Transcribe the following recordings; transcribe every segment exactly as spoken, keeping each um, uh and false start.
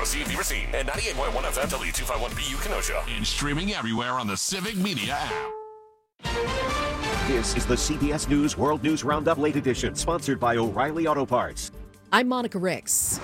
seen, be seen. And ninety-eight point one F M, W two fifty-one B U Kenosha. And streaming everywhere on the Civic Media app. This is the C B S News World News Roundup Late Edition, sponsored by O'Reilly Auto Parts. I'm Monica Ricks.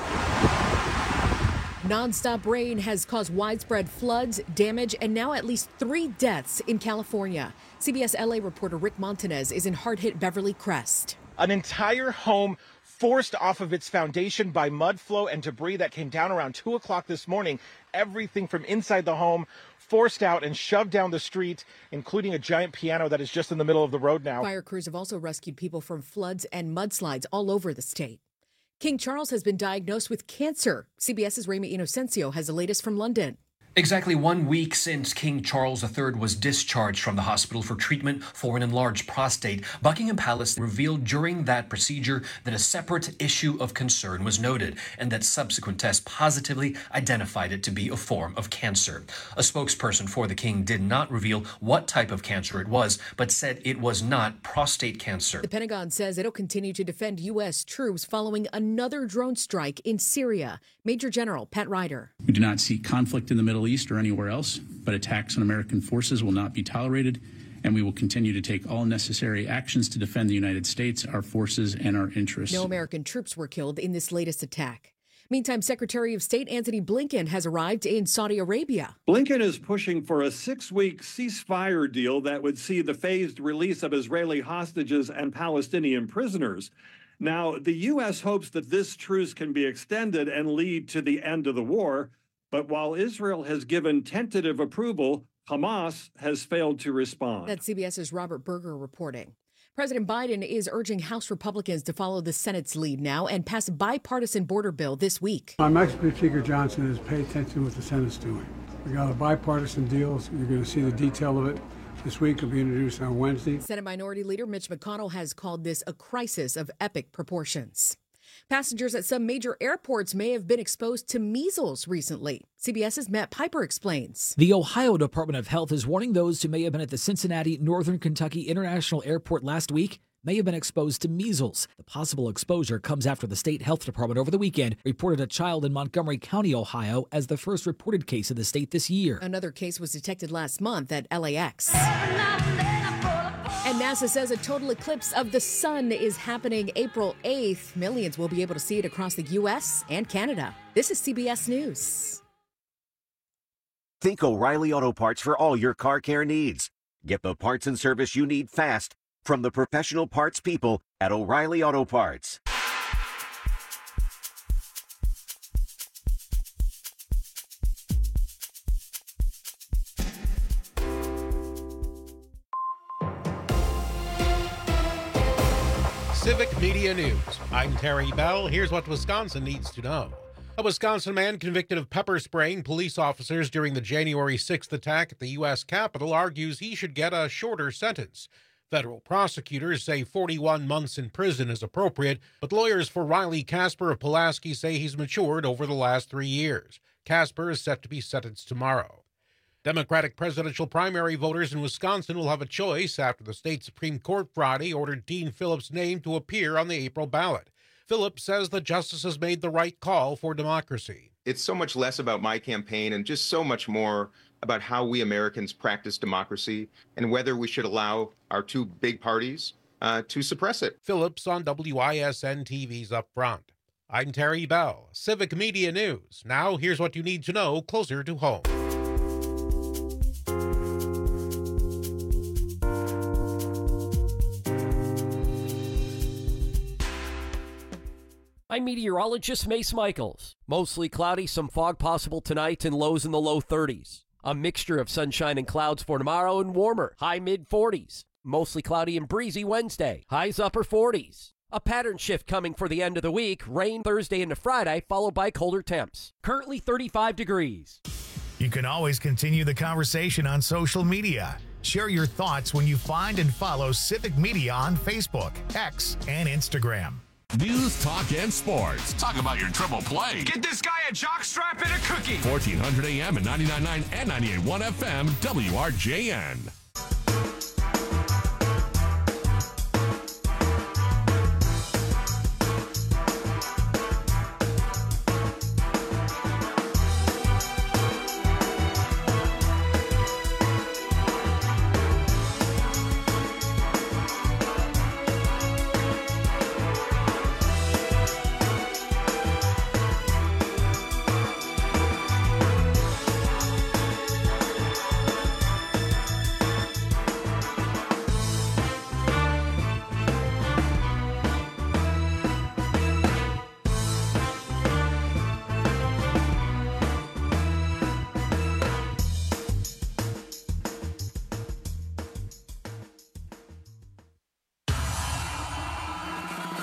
Non-stop rain has caused widespread floods, damage, and now at least three deaths in California. C B S L A reporter Rick Montanez is in hard-hit Beverly Crest. An entire home forced off of its foundation by mud flow and debris that came down around two o'clock this morning. Everything from inside the home forced out and shoved down the street, including a giant piano that is just in the middle of the road now. Fire crews have also rescued people from floods and mudslides all over the state. King Charles has been diagnosed with cancer. CBS's Ramy Inocencio has the latest from London. Exactly one week since King Charles the Third was discharged from the hospital for treatment for an enlarged prostate, Buckingham Palace revealed during that procedure that a separate issue of concern was noted and that subsequent tests positively identified it to be a form of cancer. A spokesperson for the king did not reveal what type of cancer it was, but said it was not prostate cancer. The Pentagon says it'll continue to defend U S troops following another drone strike in Syria. Major General Pat Ryder. We do not see conflict in the Middle East or anywhere else, but attacks on American forces will not be tolerated, and we will continue to take all necessary actions to defend the United States, our forces, and our interests. No American troops were killed in this latest attack. Meantime, Secretary of State Antony Blinken has arrived in Saudi Arabia. Blinken is pushing for a six-week ceasefire deal that would see the phased release of Israeli hostages and Palestinian prisoners. Now, the U S hopes that this truce can be extended and lead to the end of the war. But while Israel has given tentative approval, Hamas has failed to respond. That's CBS's Robert Berger reporting. President Biden is urging House Republicans to follow the Senate's lead now and pass a bipartisan border bill this week. I'm asking Speaker Johnson is pay attention to what the Senate's doing. We got a bipartisan deal. So you're going to see the detail of it this week. It'll be introduced on Wednesday. Senate Minority Leader Mitch McConnell has called this a crisis of epic proportions. Passengers at some major airports may have been exposed to measles recently. CBS's Matt Piper explains. The Ohio Department of Health is warning those who may have been at the Cincinnati Northern Kentucky International Airport last week may have been exposed to measles. The possible exposure comes after the state health department over the weekend reported a child in Montgomery County, Ohio, as the first reported case in the state this year. Another case was detected last month at L A X. And NASA says a total eclipse of the sun is happening April eighth. Millions will be able to see it across the U S and Canada. This is C B S News. Think O'Reilly Auto Parts for all your car care needs. Get the parts and service you need fast from the professional parts people at O'Reilly Auto Parts. Civic Media News. I'm Terry Bell. Here's what Wisconsin needs to know. A Wisconsin man convicted of pepper spraying police officers during the January sixth attack at the U S Capitol argues he should get a shorter sentence. Federal prosecutors say forty-one months in prison is appropriate, but lawyers for Riley Casper of Pulaski say he's matured over the last three years. Casper is set to be sentenced tomorrow. Democratic presidential primary voters in Wisconsin will have a choice after the state Supreme Court Friday ordered Dean Phillips' name to appear on the April ballot. Phillips says the justices made the right call for democracy. It's so much less about my campaign and just so much more about how we Americans practice democracy and whether we should allow our two big parties uh, to suppress it. Phillips on W I S N T V's Up Front. I'm Terry Bell, Civic Media News. Now here's what you need to know closer to home. I'm meteorologist Mace Michaels. Mostly cloudy, some fog possible tonight and lows in the low thirties. A mixture of sunshine and clouds for tomorrow and warmer, high mid forties. Mostly cloudy and breezy Wednesday, highs upper forties. A pattern shift coming for the end of the week, rain Thursday into Friday, followed by colder temps. Currently thirty-five degrees. You can always continue the conversation on social media. Share your thoughts when you find and follow Civic Media on Facebook, X, and Instagram. News, talk, and sports. Talk about your triple play. Get this guy a jockstrap and a cookie. fourteen hundred A M and ninety-nine point nine and ninety-eight point one F M, W R J N.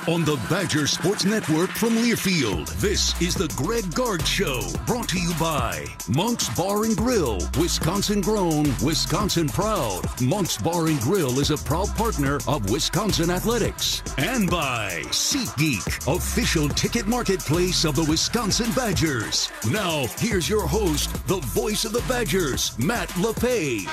On the Badger Sports Network from Learfield, this is the Greg Gard Show, brought to you by Monk's Bar and Grill, Wisconsin grown, Wisconsin proud. Monk's Bar and Grill is a proud partner of Wisconsin Athletics. And by SeatGeek, official ticket marketplace of the Wisconsin Badgers. Now, here's your host, the voice of the Badgers, Matt LePay.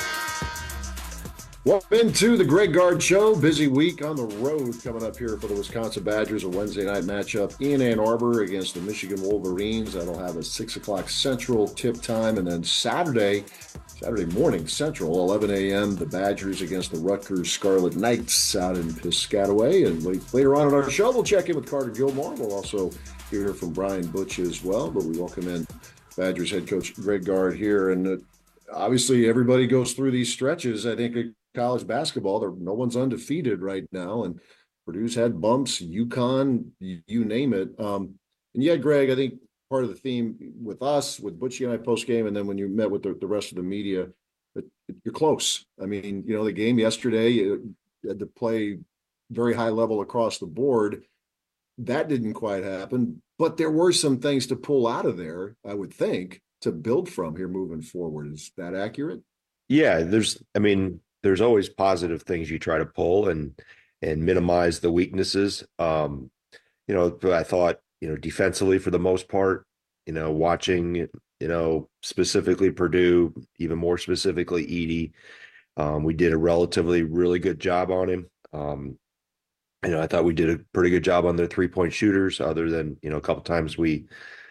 Welcome into the Greg Gard Show. Busy week on the road coming up here for the Wisconsin Badgers. A Wednesday night matchup in Ann Arbor against the Michigan Wolverines. That'll have a six o'clock Central tip time. And then Saturday, Saturday morning Central, eleven a.m., the Badgers against the Rutgers Scarlet Knights out in Piscataway. And later on in our show, we'll check in with Carter Gilmore. We'll also hear from Brian Butch as well. But we welcome in Badgers head coach Greg Gard here. And uh, obviously, everybody goes through these stretches. I think college basketball, there no one's undefeated right now, and Purdue's had bumps, UConn, you, you name it. Um, and yeah, Greg, I think part of the theme with us, with Butchie and I post game, and then when you met with the, the rest of the media, it, it, you're close. I mean, you know, the game yesterday, you had to play very high level across the board. That didn't quite happen, but there were some things to pull out of there, I would think, to build from here moving forward. Is that accurate? Yeah, there's, I mean, there's always positive things you try to pull and and minimize the weaknesses. Um, you know, I thought, you know, defensively for the most part, you know, watching, you know, specifically Purdue, even more specifically Edey, um, we did a relatively really good job on him. Um, you know, I thought we did a pretty good job on their three-point shooters, other than, you know, a couple times we,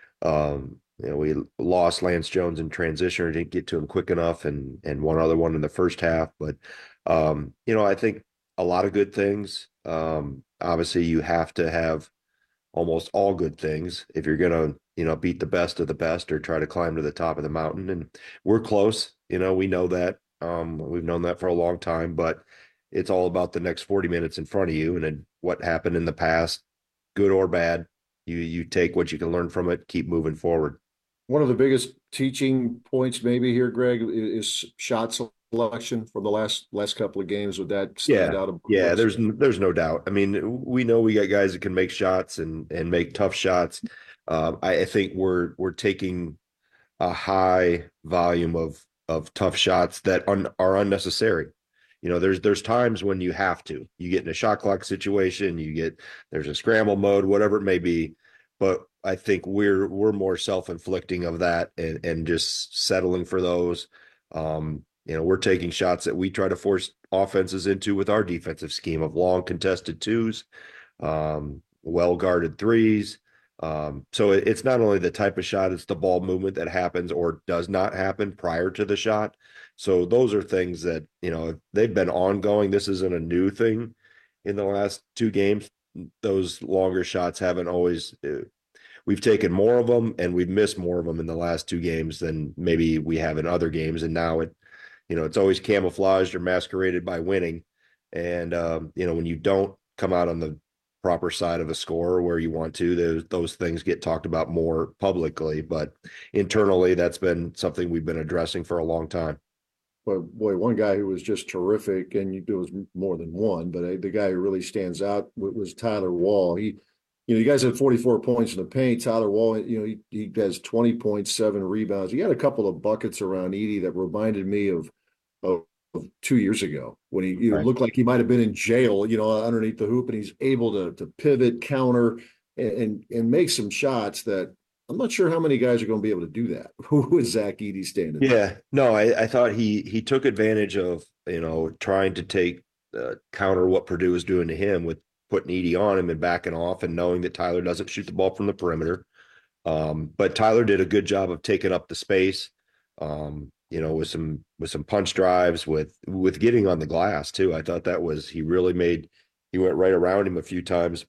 um, you know, we lost Lance Jones in transition or didn't get to him quick enough, and and one other one in the first half. But, um, you know, I think a lot of good things. Um, obviously, you have to have almost all good things if you're going to, you know, beat the best of the best or try to climb to the top of the mountain. And we're close. You know, we know that. Um, we've known that for a long time. But it's all about the next forty minutes in front of you, and then what happened in the past, good or bad. You you take what you can learn from it, keep moving forward. One of the biggest teaching points maybe here, Greg, is shot selection from the last last couple of games. Would that stand yeah. out? Yeah, there's there's no doubt. I mean, we know we got guys that can make shots and and make tough shots. Um, I, I think we're we're taking a high volume of of tough shots that un, are unnecessary. You know, there's there's times when you have to. You get in a shot clock situation, you get there's a scramble mode, whatever it may be. But I think we're we're more self-inflicting of that and, and just settling for those. Um, you know, we're taking shots that we try to force offenses into with our defensive scheme of long contested twos, um, well-guarded threes. Um, so it, it's not only the type of shot, it's the ball movement that happens or does not happen prior to the shot. So those are things that, you know, they've been ongoing. This isn't a new thing in the last two games. Those longer shots haven't always uh, we've taken more of them and we've missed more of them in the last two games than maybe we have in other games. And now it, you know, it's always camouflaged or masqueraded by winning. And, um, you know, when you don't come out on the proper side of a score where you want to, those, those things get talked about more publicly, but internally that's been something we've been addressing for a long time. But boy, one guy who was just terrific, and you, there was more than one, but the guy who really stands out was Tyler Wall. He, you know, you guys had forty-four points in the paint. Tyler Wall, you know, he, he has twenty point seven rebounds. He had a couple of buckets around Edey that reminded me of, of, of two years ago when he you know, right. looked like he might have been in jail, you know, underneath the hoop, and he's able to to pivot, counter, and and, and make some shots that I'm not sure how many guys are going to be able to do that. Who is Zach Edey standing? Yeah, no, I, I thought he he took advantage of, you know, trying to take uh, counter what Purdue was doing to him with putting Edey on him and backing off and knowing that Tyler doesn't shoot the ball from the perimeter. Um, but Tyler did a good job of taking up the space, um, you know, with some with some punch drives, with with getting on the glass too. I thought that was he really made he went right around him a few times.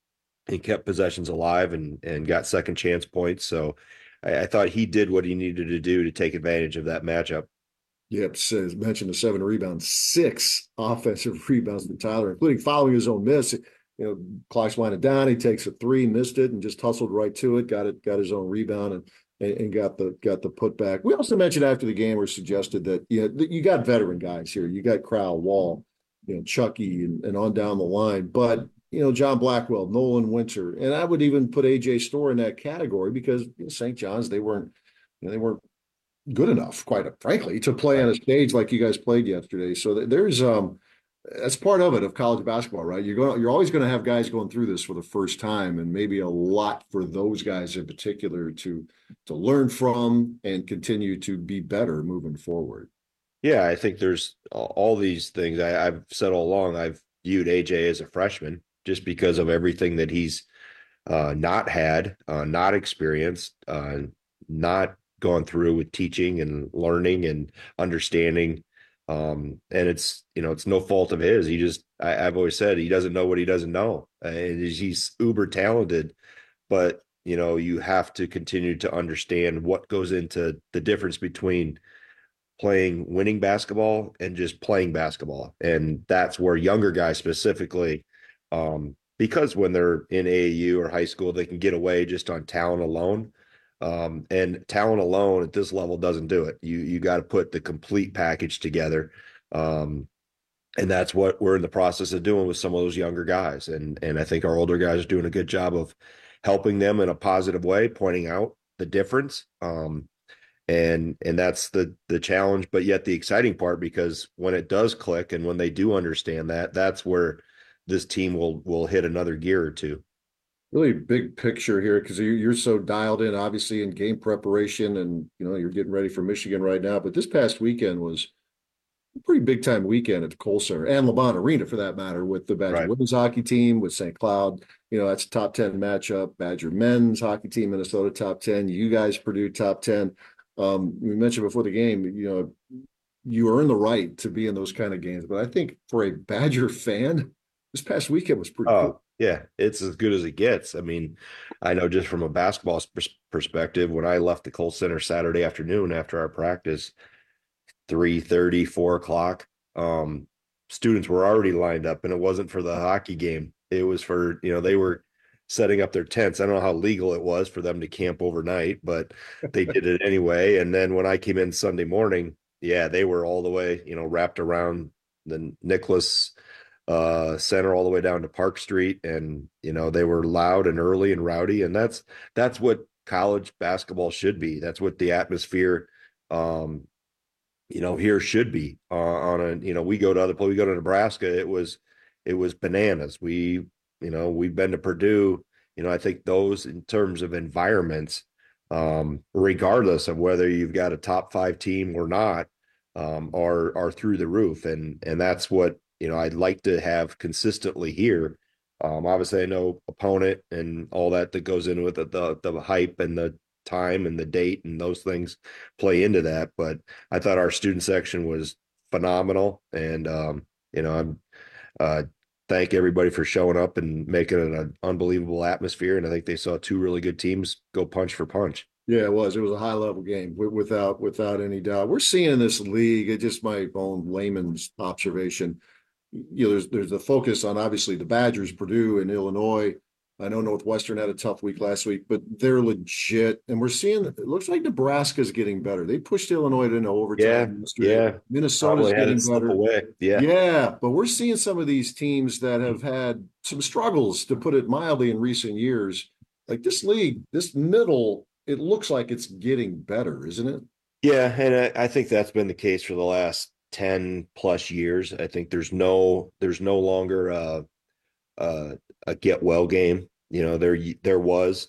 He kept possessions alive and and got second chance points. So I, I thought he did what he needed to do to take advantage of that matchup. Yep, says mentioned the seven rebounds, six offensive rebounds from Tyler, including following his own miss. You know, clock's winding down. He takes a three, missed it, and just hustled right to it. Got it, got his own rebound, and and, and got the got the putback. We also mentioned after the game, or suggested that you know you got veteran guys here. You got Crowell, Wall, you know, Chucky, and, and on down the line, but. you know, John Blackwell, Nolan Winter, and I would even put A J Storr in that category because you know, Saint John's, they weren't, you know, they weren't good enough, quite frankly, to play on a stage like you guys played yesterday. So there's um that's part of it of college basketball, right? You're going you're always going to have guys going through this for the first time, and maybe a lot for those guys in particular to to learn from and continue to be better moving forward. Yeah, I think there's all these things. I, I've said all along, I've viewed A J as a freshman just because of everything that he's uh, not had, uh, not experienced, uh, not gone through with teaching and learning and understanding. Um, and it's, you know, it's no fault of his. He just, I, I've always said he doesn't know what he doesn't know. And he's uber talented, but, you know, you have to continue to understand what goes into the difference between playing winning basketball and just playing basketball. And that's where younger guys specifically, um, because when they're in A A U or high school, they can get away just on talent alone. Um, and talent alone at this level doesn't do it. You you got to put the complete package together. Um, and that's what we're in the process of doing with some of those younger guys. And and I think our older guys are doing a good job of helping them in a positive way, pointing out the difference. Um, and and that's the the challenge, but yet the exciting part, because when it does click and when they do understand that, that's where this team will will hit another gear or two. Really big picture here, because you're, you're so dialed in, obviously, in game preparation, and you know you're getting ready for Michigan right now. But this past weekend was a pretty big time weekend at the Kohl Center and LeBron Arena, for that matter, with the Badger right. women's hockey team, with Saint Cloud. You know, that's a top ten matchup. Badger men's hockey team, Minnesota top ten. You guys, Purdue top ten. Um, we mentioned before the game, you know, you earn the right to be in those kind of games. But I think for a Badger fan, this past weekend was pretty oh. cool. Yeah, it's as good as it gets. I mean, I know just from a basketball perspective, when I left the Kohl Center Saturday afternoon after our practice, three thirty, four o'clock, um, students were already lined up, and it wasn't for the hockey game. It was for, you know, they were setting up their tents. I don't know how legal it was for them to camp overnight, but they did it anyway. And then when I came in Sunday morning, yeah, they were all the way, you know, wrapped around the Nicholas uh center all the way down to Park Street, and you know they were loud and early and rowdy, and that's that's what college basketball should be. That's what the atmosphere um you know here should be uh, on a you know we go to other we go to Nebraska, it was it was bananas. We you know we've been to Purdue, you know I think those in terms of environments, um regardless of whether you've got a top five team or not, um are are through the roof, and and that's what you know, I'd like to have consistently here. Um, obviously, I know opponent and all that that goes into it, the, the the hype and the time and the date and those things play into that. But I thought our student section was phenomenal, and um, you know, I'm uh, thank everybody for showing up and making it an unbelievable atmosphere. And I think they saw two really good teams go punch for punch. Yeah, it was. It was a high level game without without any doubt. We're seeing in this league, it's just my own layman's observation. You know, there's there's a focus on obviously the Badgers, Purdue, and Illinois. I know Northwestern had a tough week last week, but they're legit. And we're seeing it looks like Nebraska's getting better. They pushed Illinois into overtime. Yeah, yeah. Minnesota's getting better. Away. Yeah, yeah. But we're seeing some of these teams that have had some struggles, to put it mildly, in recent years. Like this league, this middle, it looks like it's getting better, isn't it? Yeah, and I, I think that's been the case for the last ten plus years. I think there's no there's no longer a, a, a get well game. You know, there there was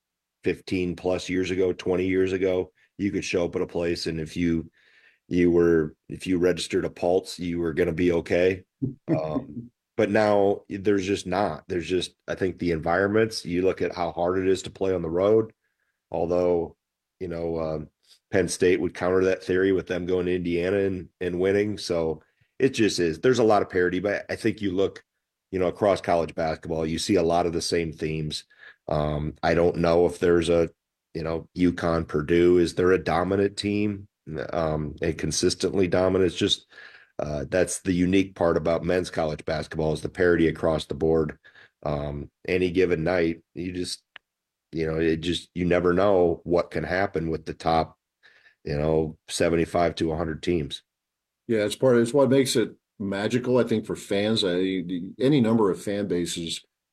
fifteen plus years ago, twenty years ago, you could show up at a place, and if you you were if you registered a pulse, you were going to be okay. Um, but now there's just not. There's just, I think the environments, you look at how hard it is to play on the road, although, you know, um, Penn State would counter that theory with them going to Indiana and, and winning. So it just is. There's a lot of parity, but I think you look, you know, across college basketball, you see a lot of the same themes. Um, I don't know if there's a, you know, UConn, Purdue, is there a dominant team, um, a consistently dominant? It's just uh, that's the unique part about men's college basketball, is the parity across the board. Um, any given night, you just, you know, it just, you never know what can happen with the top, you know, seventy-five to one hundred teams. Yeah, it's part of it's what makes it magical, I think, for fans. I, any number of fan bases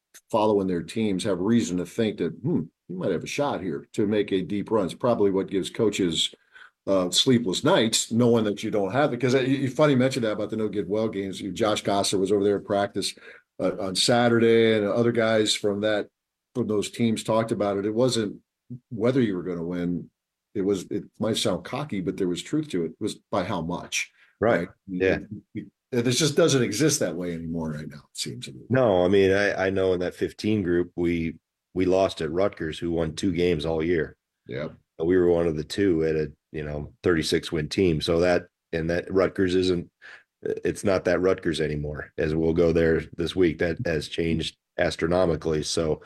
following their teams have reason to think that, hmm, you might have a shot here to make a deep run. It's probably what gives coaches uh, sleepless nights, knowing that you don't have it. Because you funny mentioned that about the no get well games. Josh Gosser was over there at practice uh, on Saturday, and other guys from that from those teams talked about it. It wasn't whether you were going to win. It was. It might sound cocky, but there was truth to it. It was by how much. Right. Right? Yeah. This just doesn't exist that way anymore right now, it seems to me. No, I mean, I, I know in that fifteen group, we we lost at Rutgers, who won two games all year. Yeah. We were one of the two at a, you know, thirty-six win team. So that, and that Rutgers isn't, it's not that Rutgers anymore, as we'll go there this week. That has changed astronomically. So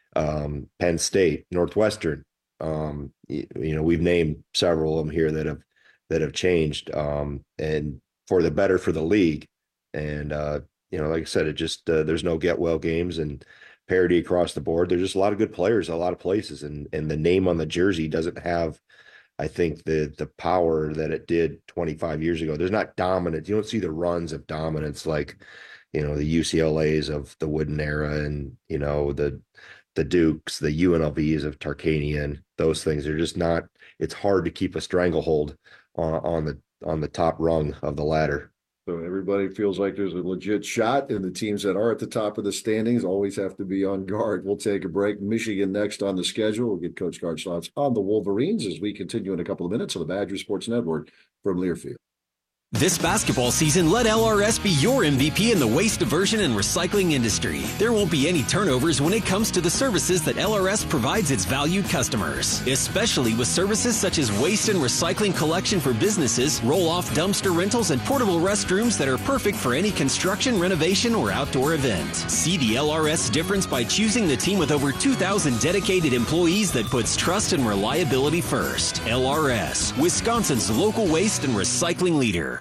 um, Penn State, Northwestern, um, you, you know, we've named several of them here that have, that have changed um, and for the better for the league. And, uh, you know, like I said, it just, uh, there's no get well games and parity across the board. There's just a lot of good players, a lot of places. And, and the name on the jersey doesn't have, I think, the, the power that it did twenty-five years ago. There's not dominant. You don't see the runs of dominance like, you know, the U C L A's of the Wooden era and, you know, the, the Dukes, the U N L V's of Tarkanian. Those things are just not, it's hard to keep a stranglehold on, on the, on the top rung of the ladder. So everybody feels like there's a legit shot, and the teams that are at the top of the standings always have to be on guard. We'll take a break. Michigan next on the schedule. We'll get Coach Gard's thoughts on the Wolverines as we continue in a couple of minutes on the Badger Sports Network from Learfield. This basketball season, let L R S be your M V P in the waste diversion and recycling industry. There won't be any turnovers when it comes to the services that L R S provides its valued customers, especially with services such as waste and recycling collection for businesses, roll-off dumpster rentals, and portable restrooms that are perfect for any construction, renovation, or outdoor event. See the L R S difference by choosing the team with over two thousand dedicated employees that puts trust and reliability first. L R S, Wisconsin's local waste and recycling leader.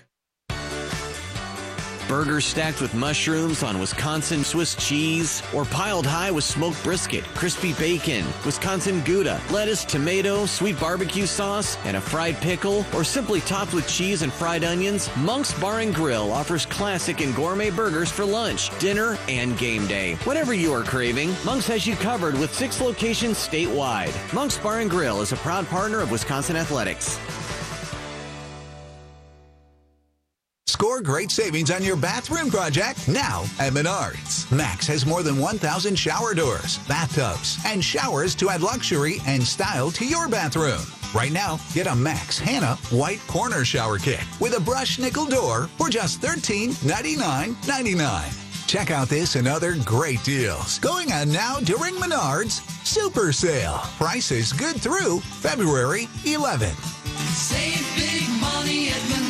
Burgers stacked with mushrooms on Wisconsin Swiss cheese, or piled high with smoked brisket, crispy bacon, Wisconsin Gouda, lettuce, tomato, sweet barbecue sauce, and a fried pickle, or simply topped with cheese and fried onions, Monk's Bar and Grill offers classic and gourmet burgers for lunch, dinner, and game day. Whatever you are craving, Monk's has you covered with six locations statewide. Monk's Bar and Grill is a proud partner of Wisconsin Athletics. Score great savings on your bathroom project now at Menards. Max has more than one thousand shower doors, bathtubs, and showers to add luxury and style to your bathroom. Right now, get a Max Hannah White Corner Shower Kit with a brush nickel door for just thirteen ninety-nine ninety-nine. Check out this and other great deals going on now during Menards Super Sale. Prices good through February eleventh. Save big money at Menards.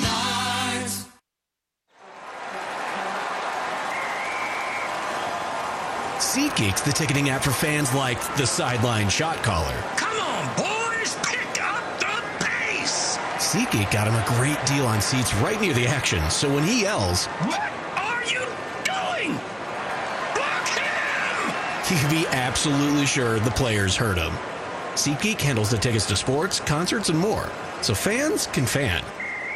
SeatGeek's the ticketing app for fans like the sideline shot caller. Come on, boys, pick up the pace. SeatGeek got him a great deal on seats right near the action, so when he yells, "What are you doing? Block him!" he can be absolutely sure the players heard him. SeatGeek handles the tickets to sports, concerts, and more, so fans can fan.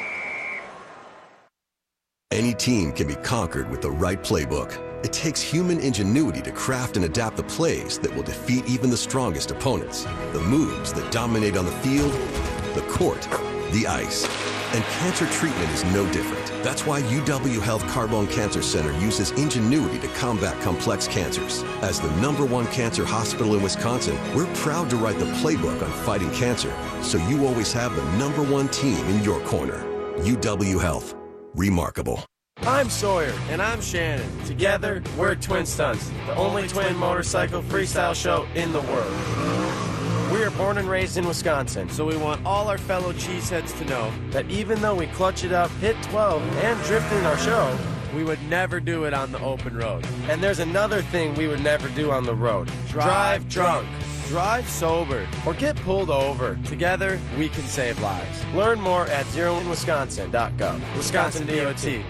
Any team can be conquered with the right playbook. It takes human ingenuity to craft and adapt the plays that will defeat even the strongest opponents. The moves that dominate on the field, the court, the ice. And cancer treatment is no different. That's why U W Health Carbone Cancer Center uses ingenuity to combat complex cancers. As the number one cancer hospital in Wisconsin, we're proud to write the playbook on fighting cancer, so you always have the number one team in your corner. U W Health. Remarkable. I'm Sawyer. And I'm Shannon. Together, we're Twin Stunts, the only twin motorcycle freestyle show in the world. We are born and raised in Wisconsin, so we want all our fellow cheeseheads to know that even though we clutch it up, hit twelve, and drift in our show, we would never do it on the open road. And there's another thing we would never do on the road. Drive drunk. Drive sober, or get pulled over. Together, we can save lives. Learn more at zero in wisconsin dot gov. Wisconsin D O T.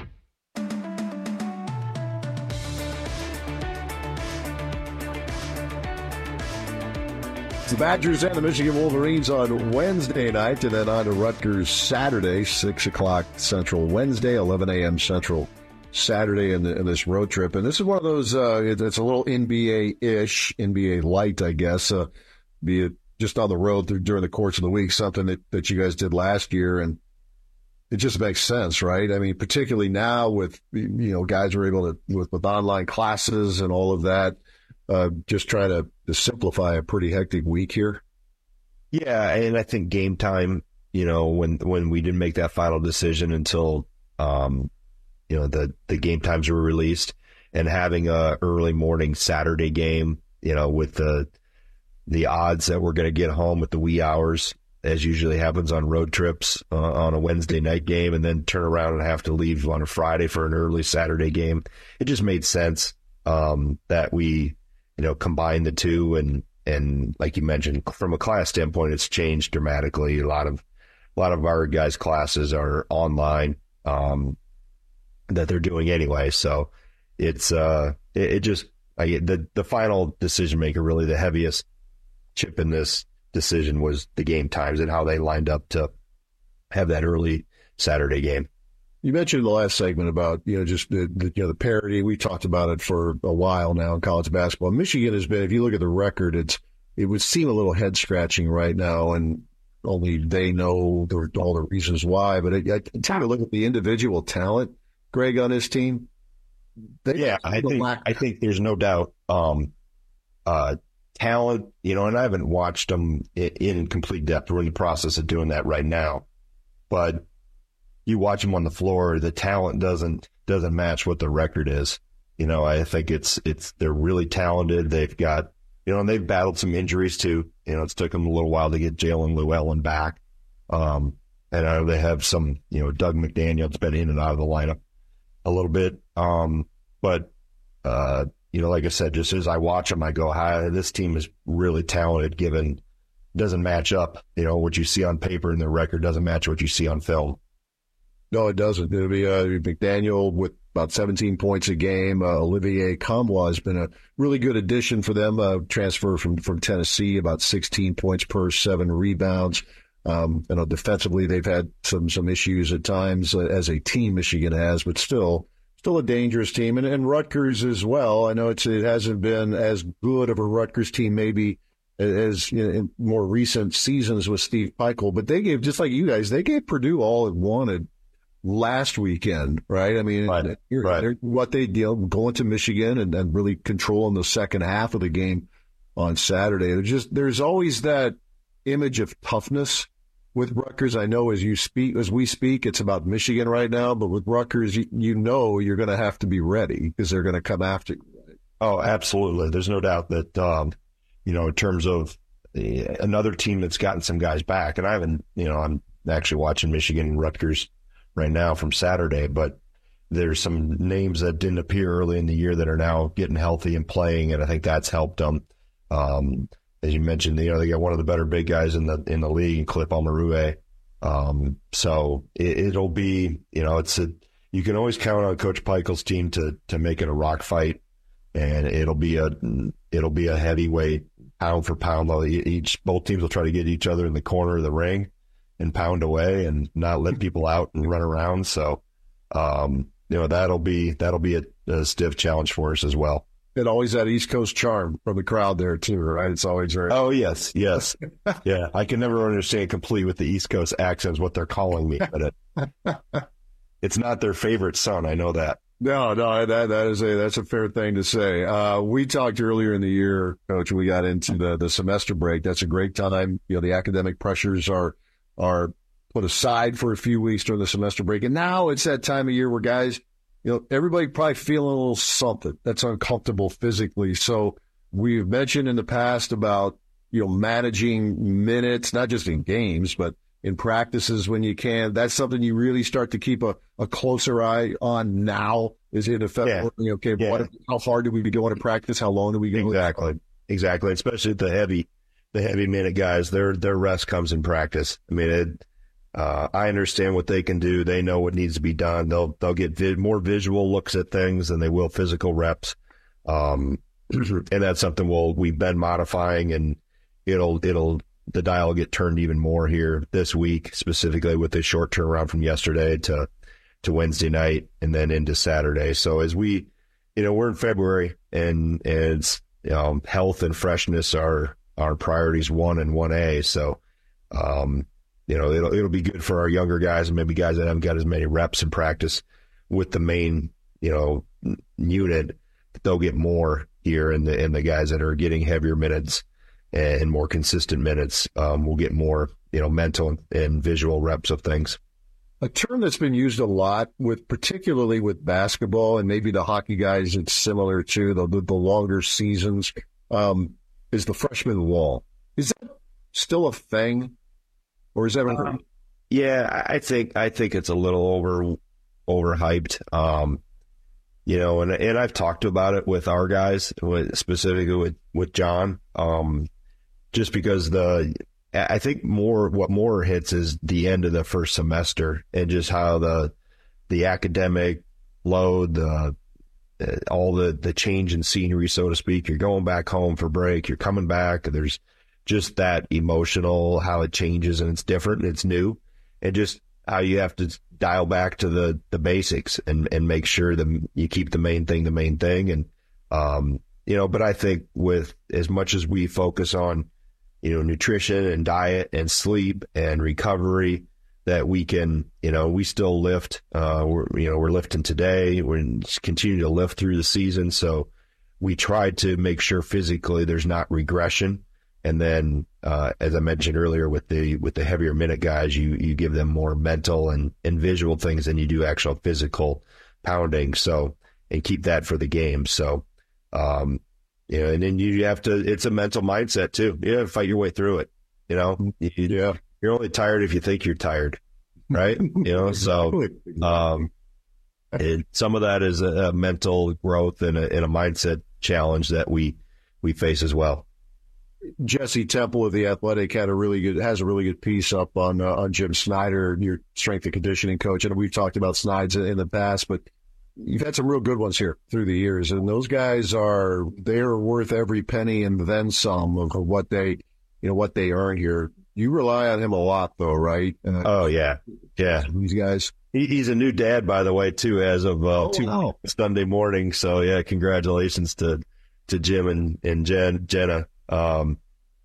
The Badgers and the Michigan Wolverines on Wednesday night, and then on to Rutgers Saturday, six o'clock Central Wednesday, eleven a.m. Central Saturday in, the, in this road trip. And this is one of those, uh, it, it's a little N B A-ish, N B A light, I guess, uh, be it just on the road through, during the course of the week, something that, that you guys did last year. And it just makes sense, right? I mean, particularly now with, you know, guys are able to, with, with online classes and all of that, uh, just trying to, to simplify a pretty hectic week here. Yeah, and I think game time, you know, when when we didn't make that final decision until, um, you know, the, the game times were released, and having a early morning Saturday game, you know, with the the odds that we're going to get home with the wee hours, as usually happens on road trips, uh, on a Wednesday night game, and then turn around and have to leave on a Friday for an early Saturday game. It just made sense um, that we, you know, combine the two. And, and like you mentioned, from a class standpoint, it's changed dramatically. A lot of, a lot of our guys' classes are online, um, that they're doing anyway. So it's, uh, it, it just, I, the, the final decision maker, really the heaviest chip in this decision was the game times and how they lined up to have that early Saturday game. You mentioned in the last segment about, you know, just the, the you know the parity. We talked about it for a while now in college basketball. Michigan has been, if you look at the record, it's it would seem a little head scratching right now, and only they know the, all the reasons why. But it, I tend to look at the individual talent, Greg, on his team. They yeah, I think lack- I think there's no doubt. Um, uh, talent, you know, and I haven't watched them in, in complete depth. We're in the process of doing that right now, but you watch them on the floor, the talent doesn't doesn't match what the record is. You know, I think it's it's they're really talented. They've got, you know, and they've battled some injuries too. You know, it's took them a little while to get Jalen Llewellyn back. Um, and I know they have some, you know, Doug McDaniel's been in and out of the lineup a little bit. Um, but, uh, you know, like I said, just as I watch them, I go, hi, this team is really talented, given doesn't match up. You know, what you see on paper in their record doesn't match what you see on film. No, it doesn't. It'll be uh, McDaniel with about seventeen points a game. Uh, Olivier Kamwa has been a really good addition for them. Uh, transfer from, from Tennessee, about sixteen points per, seven rebounds. Um, you know, defensively, they've had some some issues at times uh, as a team. Michigan has, but still, still a dangerous team. And, and Rutgers as well. I know it's it hasn't been as good of a Rutgers team maybe as you know, in more recent seasons with Steve Pikiell, but they gave, just like you guys, they gave Purdue all it wanted last weekend, right? I mean, right, they're, right. They're, what they deal going to Michigan and, and really controlling the second half of the game on Saturday. There's just there's always that image of toughness with Rutgers. I know as you speak, as we speak, it's about Michigan right now, but with Rutgers, you, you know you're going to have to be ready because they're going to come after you. Right? Oh, absolutely. There's no doubt that um, you know, in terms of uh, another team that's gotten some guys back, and I haven't, you know, I'm actually watching Michigan and Rutgers right now from Saturday, but there's some names that didn't appear early in the year that are now getting healthy and playing, and I think that's helped them. Um, as you mentioned, you know, they got one of the better big guys in the in the league, Clip Omarue. Um, so it, it'll be, you know, it's a you can always count on Coach Pikiell's team to to make it a rock fight, and it'll be a it'll be a heavyweight pound for pound. Each both teams will try to get each other in the corner of the ring and pound away and not let people out and run around. So, um, you know, that'll be, that'll be a, a stiff challenge for us as well. And always that East Coast charm from the crowd there too, right? It's always very. Oh, yes. Yes. Yeah. I can never understand complete with the East Coast accents, what they're calling me, but it, it's not their favorite son. I know that. No, no, that, that is a, that's a fair thing to say. Uh, we talked earlier in the year, Coach, we got into the, the semester break. That's a great time. You know, the academic pressures are, are put aside for a few weeks during the semester break. And now it's that time of year where guys, you know, everybody probably feeling a little something that's uncomfortable physically. So we've mentioned in the past about, you know, managing minutes, not just in games, but in practices when you can. That's something you really start to keep a, a closer eye on now. Is it effective? Yeah. Okay, yeah. What, how hard do we be going to practice? How long do we go? Exactly. Exactly. Especially the heavy, the heavy minute guys, their, their rest comes in practice. I mean, it, uh, I understand what they can do. They know what needs to be done. They'll, they'll get vid, more visual looks at things than they will physical reps. Um, and that's something we'll, we've been modifying, and it'll, it'll, the dial will get turned even more here this week, specifically with the short turnaround from yesterday to, to Wednesday night and then into Saturday. So as we, you know, we're in February and, and it's, you know, health and freshness are our priorities one and one A. So, um, you know, it'll, it'll be good for our younger guys and maybe guys that haven't got as many reps in practice with the main, you know, unit. They'll get more here, and the, and the guys that are getting heavier minutes and more consistent minutes um, will get more, you know, mental and, and visual reps of things. A term that's been used a lot, with particularly with basketball, and maybe the hockey guys, it's similar to the, the, the longer seasons, um, is the freshman wall. Is that still a thing, or is that? Um, yeah, I think I think it's a little over overhyped. Um, you know, and and I've talked about it with our guys, with, specifically with with John, um, just because the. I think more what more hits is the end of the first semester and just how the the academic load, the uh, all the the change in scenery, so to speak. You're going back home for break. You're coming back. There's just that emotional, how it changes and it's different and it's new, and just how you have to dial back to the the basics and and make sure that you keep the main thing the main thing. And um, you know, but I think with as much as we focus on, you know, nutrition and diet and sleep and recovery, that we can, you know, we still lift, uh, we're, you know, we're lifting today. We're continuing to lift through the season. So we try to make sure physically there's not regression. And then, uh, as I mentioned earlier, with the, with the heavier minute guys, you, you give them more mental and, and visual things than you do actual physical pounding. So, and keep that for the game. So, um, you know, and then you have to, it's a mental mindset too. You have to fight your way through it. You know, you, yeah. You're only tired if you think you're tired, right? You know, so um, it, some of that is a, a mental growth and a, and a mindset challenge that we, we face as well. Jesse Temple of The Athletic had a really good, has a really good piece up on, uh, on Jim Snyder, your strength and conditioning coach. And we've talked about Snides in, in the past, but you've had some real good ones here through the years, and those guys are, they're worth every penny and then some of what they, you know, what they earn here. You rely on him a lot though, right? Uh, oh yeah. Yeah. These guys. He, he's a new dad, by the way, too, as of uh, oh, two wow. Sunday morning. So yeah, congratulations to, to Jim and, and Jen, Jenna. Um,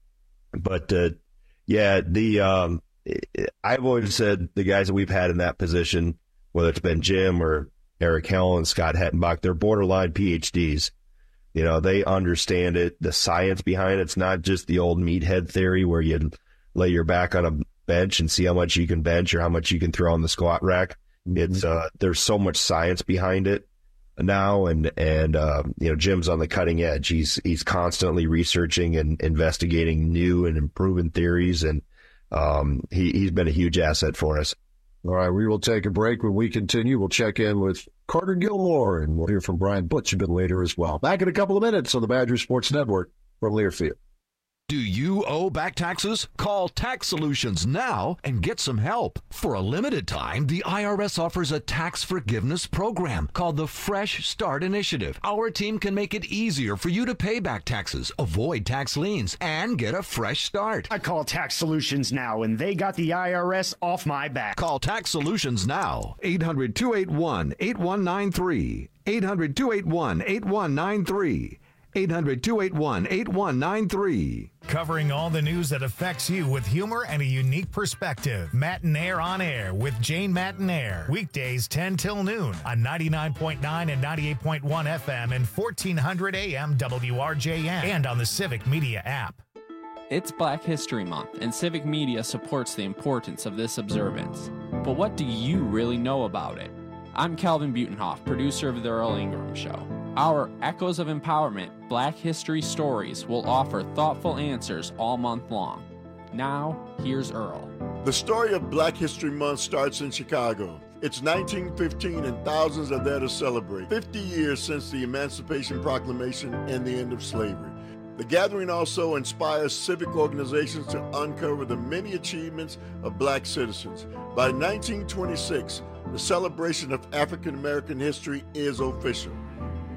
but, uh, yeah, the, um, I've always said the guys that we've had in that position, whether it's been Jim or Eric Hell and Scott Hettenbach, they're borderline P H Ds. You know, they understand it, the science behind it. It's not just the old meathead theory where you lay your back on a bench and see how much you can bench or how much you can throw on the squat rack. Mm-hmm. It's uh, there's so much science behind it now, and and uh, you know, Jim's on the cutting edge. He's he's constantly researching and investigating new and improving theories, and um, he he's been a huge asset for us. All right, we will take a break. When we continue, we'll check in with Carter Gilmore, and we'll hear from Brian Butch a bit later as well. Back in a couple of minutes on the Badger Sports Network from Learfield. Do you owe back taxes? Call Tax Solutions now and get some help. For a limited time, the I R S offers a tax forgiveness program called the Fresh Start Initiative. Our team can make it easier for you to pay back taxes, avoid tax liens, and get a fresh start. I call Tax Solutions now, and they got the I R S off my back. Call Tax Solutions now. eight hundred, two eight one, eight one nine three. eight hundred, two eight one, eight one nine three. eight hundred, two eight one, eight one nine three. Covering all the news that affects you with humor and a unique perspective. Matinaire on Air with Jane Matinaire. Weekdays ten till noon on ninety-nine point nine and ninety-eight point one F M and fourteen hundred A M W R J N and on the Civic Media app. It's Black History Month, and Civic Media supports the importance of this observance. But what do you really know about it? I'm Calvin Butenhoff, producer of The Earl Ingram Show. Our Echoes of Empowerment Black History Stories will offer thoughtful answers all month long. Now, here's Earl. The story of Black History Month starts in Chicago. It's nineteen fifteen and thousands are there to celebrate. fifty years since the Emancipation Proclamation and the end of slavery. The gathering also inspires civic organizations to uncover the many achievements of black citizens. By nineteen twenty-six, the celebration of African American history is official.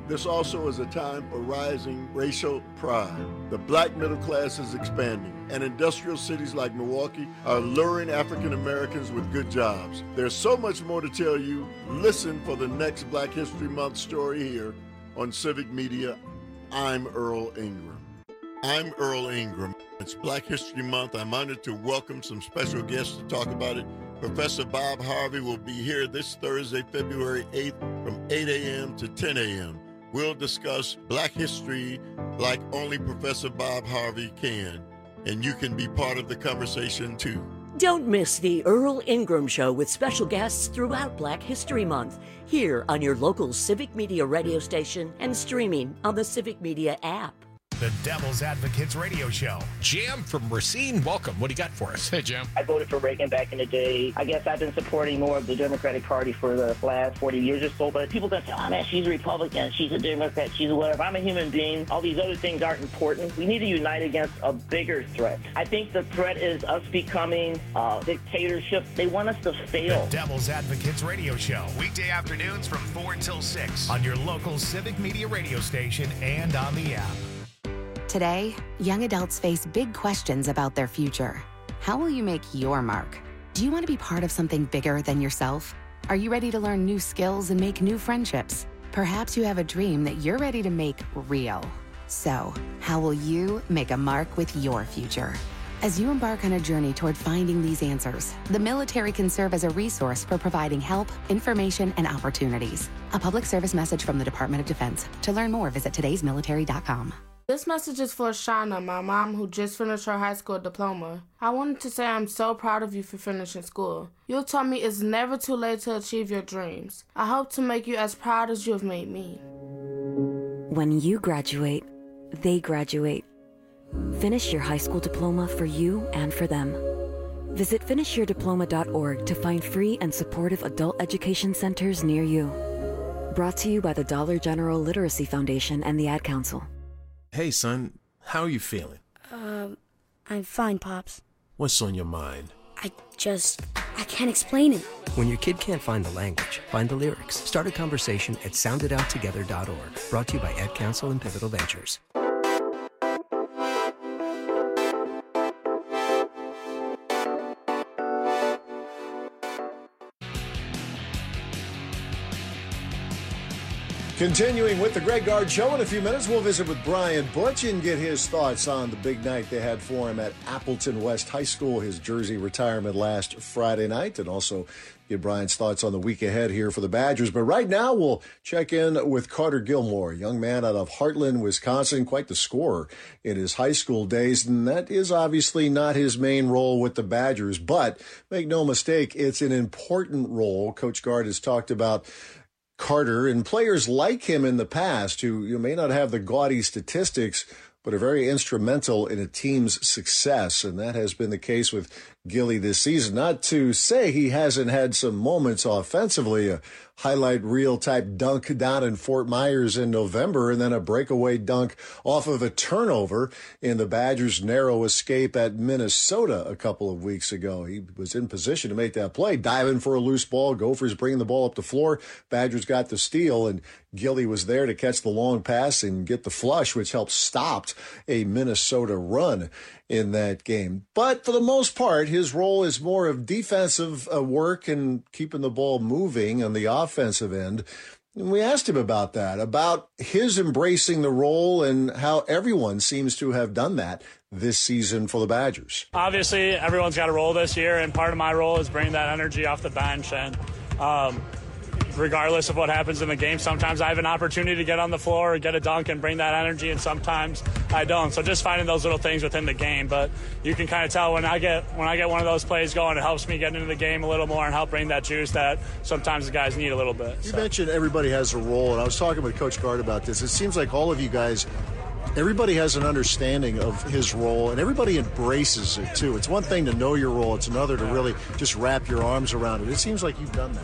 This also is a time for rising racial pride. The black middle class is expanding, and industrial cities like Milwaukee are luring African Americans with good jobs. There's so much more to tell you. Listen for the next Black History Month story here on Civic Media. I'm Earl Ingram. I'm Earl Ingram. It's Black History Month. I'm honored to welcome some special guests to talk about it. Professor Bob Harvey will be here this Thursday, February eighth from eight a.m. to ten a.m. We'll discuss Black history like only Professor Bob Harvey can, and you can be part of the conversation too. Don't miss the Earl Ingram Show with special guests throughout Black History Month, here on your local Civic Media radio station and streaming on the Civic Media app. The Devil's Advocates Radio Show. Jim from Racine, welcome. What do you got for us? Hey, Jim. I voted for Reagan back in the day. I guess I've been supporting more of the Democratic Party for the last forty years or so, but people gonna say, oh man, she's a Republican, she's a Democrat, she's a whatever. I'm a human being. All these other things aren't important. We need to unite against a bigger threat. I think the threat is us becoming uh, dictatorship. They want us to fail. The Devil's Advocates Radio Show. Weekday afternoons from four until six on your local Civic Media radio station and on the app. Today, young adults face big questions about their future. How will you make your mark? Do you want to be part of something bigger than yourself? Are you ready to learn new skills and make new friendships? Perhaps you have a dream that you're ready to make real. So, how will you make a mark with your future? As you embark on a journey toward finding these answers, the military can serve as a resource for providing help, information, and opportunities. A public service message from the Department of Defense. To learn more, visit todays military dot com. This message is for Shauna, my mom, who just finished her high school diploma. I wanted to say I'm so proud of you for finishing school. You told me it's never too late to achieve your dreams. I hope to make you as proud as you have made me. When you graduate, they graduate. Finish your high school diploma for you and for them. Visit finish your diploma dot org to find free and supportive adult education centers near you. Brought to you by the Dollar General Literacy Foundation and the Ad Council. Hey, son, how are you feeling? Um, I'm fine, Pops. What's on your mind? I just, I can't explain it. When your kid can't find the language, find the lyrics. Start a conversation at sound it out together dot org. Brought to you by Ad Council and Pivotal Ventures. Continuing with the Greg Gard Show, in a few minutes we'll visit with Brian Butch and get his thoughts on the big night they had for him at Appleton West High School, his jersey retirement last Friday night, and also get Brian's thoughts on the week ahead here for the Badgers. But right now we'll check in with Carter Gilmore, a young man out of Heartland, Wisconsin, quite the scorer in his high school days, and that is obviously not his main role with the Badgers, but make no mistake, it's an important role. Coach Gard has talked about Carter and players like him in the past who you may not have the gaudy statistics, but are very instrumental in a team's success. And that has been the case with Gilly this season. Not to say he hasn't had some moments offensively, a highlight reel type dunk down in Fort Myers in November, and then a breakaway dunk off of a turnover in the Badgers' narrow escape at Minnesota a couple of weeks ago. He was in position to make that play, diving for a loose ball. Gophers bringing the ball up the floor. Badgers got the steal, and Gilly was there to catch the long pass and get the flush, which helped stop a Minnesota run in that game. But for the most part, his role is more of defensive uh, work and keeping the ball moving on the offensive end. And we asked him about that, about his embracing the role and how everyone seems to have done that this season for the Badgers. Obviously, everyone's got a role this year, and part of my role is bringing that energy off the bench. And um, regardless of what happens in the game, sometimes I have an opportunity to get on the floor or get a dunk and bring that energy, and sometimes I don't. So just finding those little things within the game. But you can kind of tell when I get when I get one of those plays going, it helps me get into the game a little more and help bring that juice that sometimes the guys need a little bit. You so. mentioned everybody has a role, and I was talking with Coach Gard about this. It seems like all of you guys, everybody has an understanding of his role, and everybody embraces it, too. It's one thing to know your role. It's another to really just wrap your arms around it. It seems like you've done that.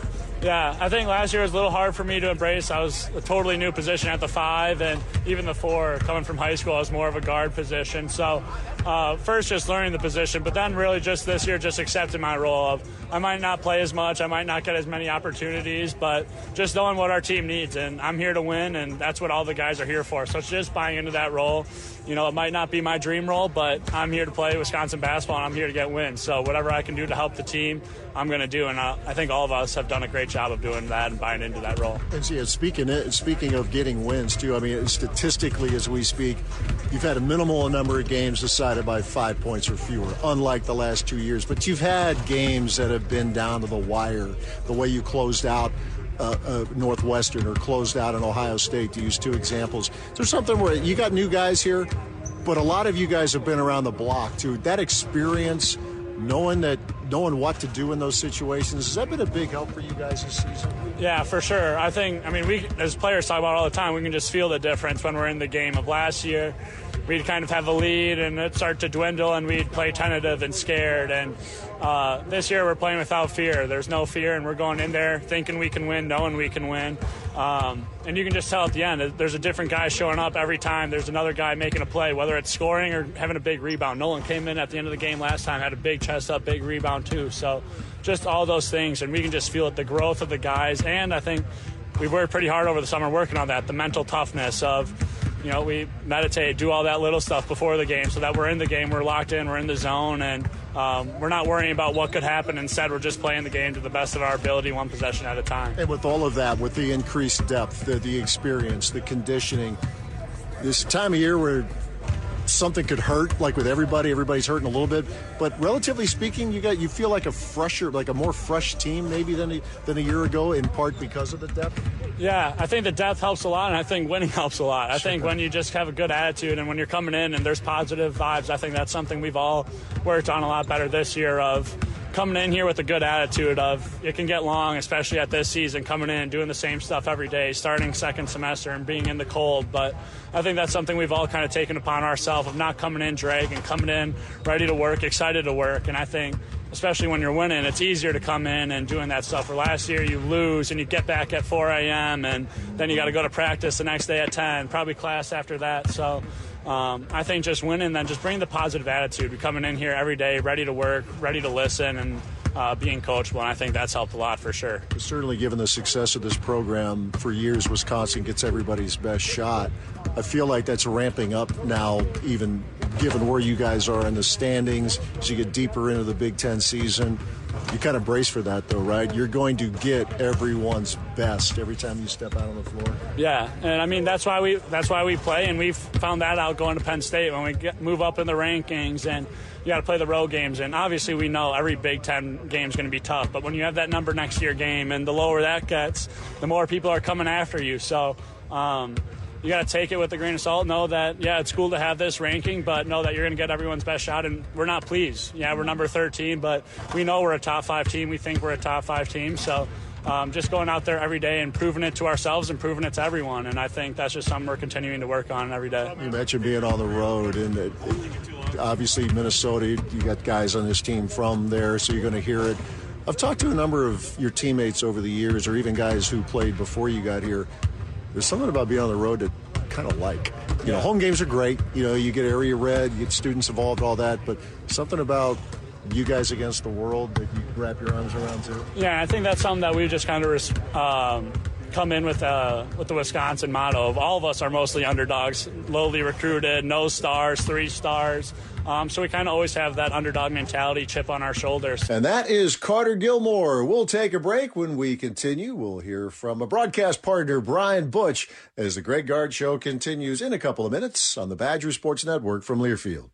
Yeah, I think last year was a little hard for me to embrace. I was a totally new position at the five, and even the four, coming from high school, I was more of a guard position. So uh, first just learning the position, but then really just this year just accepting my role of I might not play as much, I might not get as many opportunities, but just knowing what our team needs, and I'm here to win, and that's what all the guys are here for. So it's just buying into that role. You know, it might not be my dream role, but I'm here to play Wisconsin basketball, and I'm here to get wins. So whatever I can do to help the team, I'm going to do, and I, I think all of us have done a great job of doing that and buying into that role. And so, yeah, speaking speaking of getting wins too, I mean, statistically as we speak, you've had a minimal number of games decided by five points or fewer, unlike the last two years. But you've had games that have been down to the wire. The way you closed out uh, uh, Northwestern or closed out in Ohio State, to use two examples. Is there something where you got new guys here, but a lot of you guys have been around the block too? That experience, knowing that, knowing what to do in those situations, has that been a big help for you guys this season? Yeah, for sure. I think, I mean, we as players talk about it all the time, we can just feel the difference when we're in the game. Of last year, we'd kind of have a lead and it'd start to dwindle and we'd play tentative and scared. And uh, this year we're playing without fear. There's no fear, and we're going in there thinking we can win, knowing we can win. Um, and you can just tell at the end, there's a different guy showing up every time. There's another guy making a play, whether it's scoring or having a big rebound. Nolan came in at the end of the game last time, had a big chest up, big rebound too. So just all those things, and we can just feel it, the growth of the guys. And I think we worked pretty hard over the summer working on that, the mental toughness of, you know, we meditate, do all that little stuff before the game so that we're in the game, we're locked in, we're in the zone, and um, we're not worrying about what could happen. Instead, we're just playing the game to the best of our ability, one possession at a time. And with all of that, with the increased depth, the, the experience, the conditioning, this time of year where something could hurt, like with everybody, everybody's hurting a little bit, but relatively speaking, you got you feel like a fresher, like a more fresh team maybe than a, than a year ago, in part because of the depth. Yeah, I think the depth helps a lot, and I think winning helps a lot. I Sure. think when you just have a good attitude and when you're coming in and there's positive vibes, I think that's something we've all worked on a lot better this year, of coming in here with a good attitude of it can get long, especially at this season, coming in and doing the same stuff every day, starting second semester and being in the cold. But I think that's something we've all kind of taken upon ourselves, of not coming in dragging, coming in ready to work, excited to work. And I think especially when you're winning, it's easier to come in and doing that stuff. For last year, you lose and you get back at four a.m. and then you got to go to practice the next day at ten, probably class after that. So Um, I think just winning, then just bring the positive attitude. We're coming in here every day, ready to work, ready to listen, and uh, being coachable. And I think that's helped a lot for sure. Certainly, given the success of this program for years, Wisconsin gets everybody's best shot. I feel like that's ramping up now, even given where you guys are in the standings as you get deeper into the Big Ten season. You kind of brace for that, though, right? You're going to get everyone's best every time you step out on the floor. Yeah, and I mean that's why we that's why we play, and we've found that out going to Penn State when we get, move up in the rankings, and you got to play the road games. And obviously, we know every Big Ten game is going to be tough, but when you have that number next to your game, and the lower that gets, the more people are coming after you. So. Um, You got to take it with a grain of salt. Know that, yeah, it's cool to have this ranking, but know that you're going to get everyone's best shot, and we're not pleased. Yeah, we're number thirteen, but we know we're a top five team. We think we're a top five team. So um, just going out there every day and proving it to ourselves and proving it to everyone. And I think that's just something we're continuing to work on every day. You mentioned being on the road, and it, it, obviously Minnesota, you got guys on this team from there, so you're going to hear it. I've talked to a number of your teammates over the years, or even guys who played before you got here. There's something about being on the road that I kind of like. You know, home games are great. You know, you get area red, you get students involved, all that. But something about you guys against the world that you wrap your arms around too. Yeah, I think that's something that we just kind of um, come in with uh, with the Wisconsin motto of all of us are mostly underdogs, lowly recruited, no stars, three stars. Um, so we kind of always have that underdog mentality, chip on our shoulders. And that is Carter Gilmore. We'll take a break. When we continue, we'll hear from a broadcast partner, Brian Butch, as the Greg Gard Show continues in a couple of minutes on the Badger Sports Network from Learfield.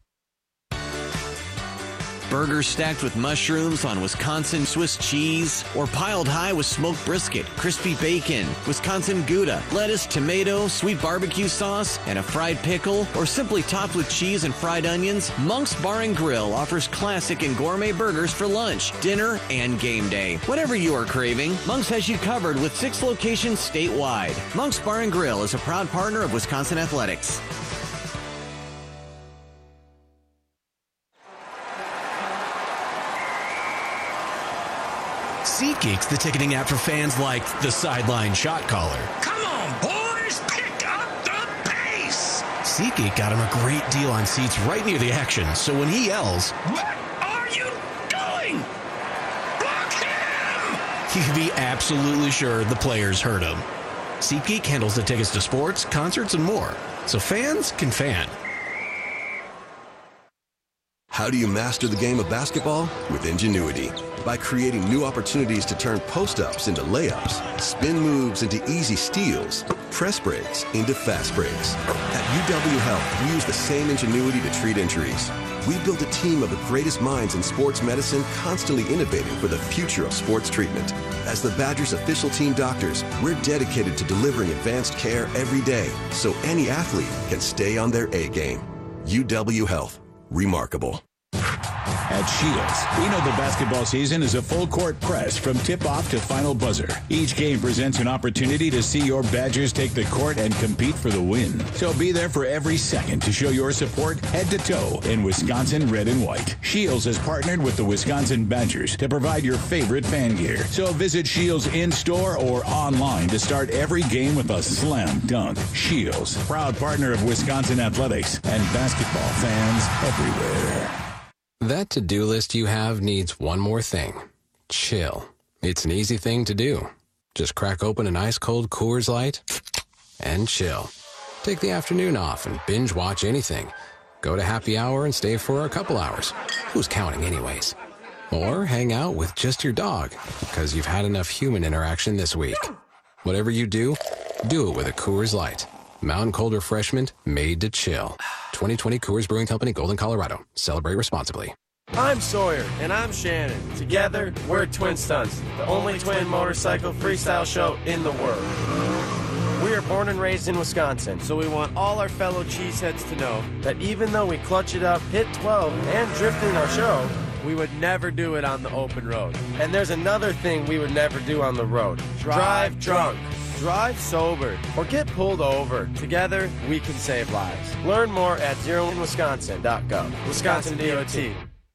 Burgers stacked with mushrooms on Wisconsin Swiss cheese, or piled high with smoked brisket, crispy bacon, Wisconsin Gouda, lettuce, tomato, sweet barbecue sauce, and a fried pickle, or simply topped with cheese and fried onions, Monk's Bar and Grill offers classic and gourmet burgers for lunch, dinner, and game day. Whatever you are craving, Monk's has you covered with six locations statewide. Monk's Bar and Grill is a proud partner of Wisconsin Athletics. SeatGeek's the ticketing app for fans like the sideline shot caller. Come on, boys, pick up the pace! SeatGeek got him a great deal on seats right near the action, so when he yells, "What are you doing? Block him!" you can be absolutely sure the players heard him. SeatGeek handles the tickets to sports, concerts, and more, so fans can fan. How do you master the game of basketball? With Ingenuity. By creating new opportunities to turn post-ups into layups, spin moves into easy steals, press breaks into fast breaks. At U W Health, we use the same ingenuity to treat injuries. We build a team of the greatest minds in sports medicine, constantly innovating for the future of sports treatment. As the Badgers' official team doctors, we're dedicated to delivering advanced care every day, so any athlete can stay on their A game. U W Health. Remarkable. At Shields, we know the basketball season is a full-court press from tip-off to final buzzer. Each game presents an opportunity to see your Badgers take the court and compete for the win. So be there for every second to show your support head-to-toe in Wisconsin red and white. Shields has partnered with the Wisconsin Badgers to provide your favorite fan gear. So visit Shields in-store or online to start every game with a slam dunk. Shields, proud partner of Wisconsin athletics and basketball fans everywhere. That to-do list you have needs one more thing. Chill. It's an easy thing to do. Just crack open an ice-cold Coors Light and chill. Take the afternoon off and binge watch anything. Go to happy hour and stay for a couple hours. Who's counting anyways? Or hang out with just your dog because you've had enough human interaction this week. Whatever you do, do it with a Coors Light. Mountain Cold Refreshment made to chill. twenty twenty Coors Brewing Company, Golden, Colorado. Celebrate responsibly. I'm Sawyer. And I'm Shannon. Together, we're Twin Stunts, the only twin motorcycle freestyle show in the world. We are born and raised in Wisconsin, so we want all our fellow cheeseheads to know that even though we clutch it up, hit twelve, and drift in our show, we would never do it on the open road. And there's another thing we would never do on the road. Drive drunk. Drive sober, or get pulled over. Together, we can save lives. Learn more at zero in wisconsin dot gov. Wisconsin D O T.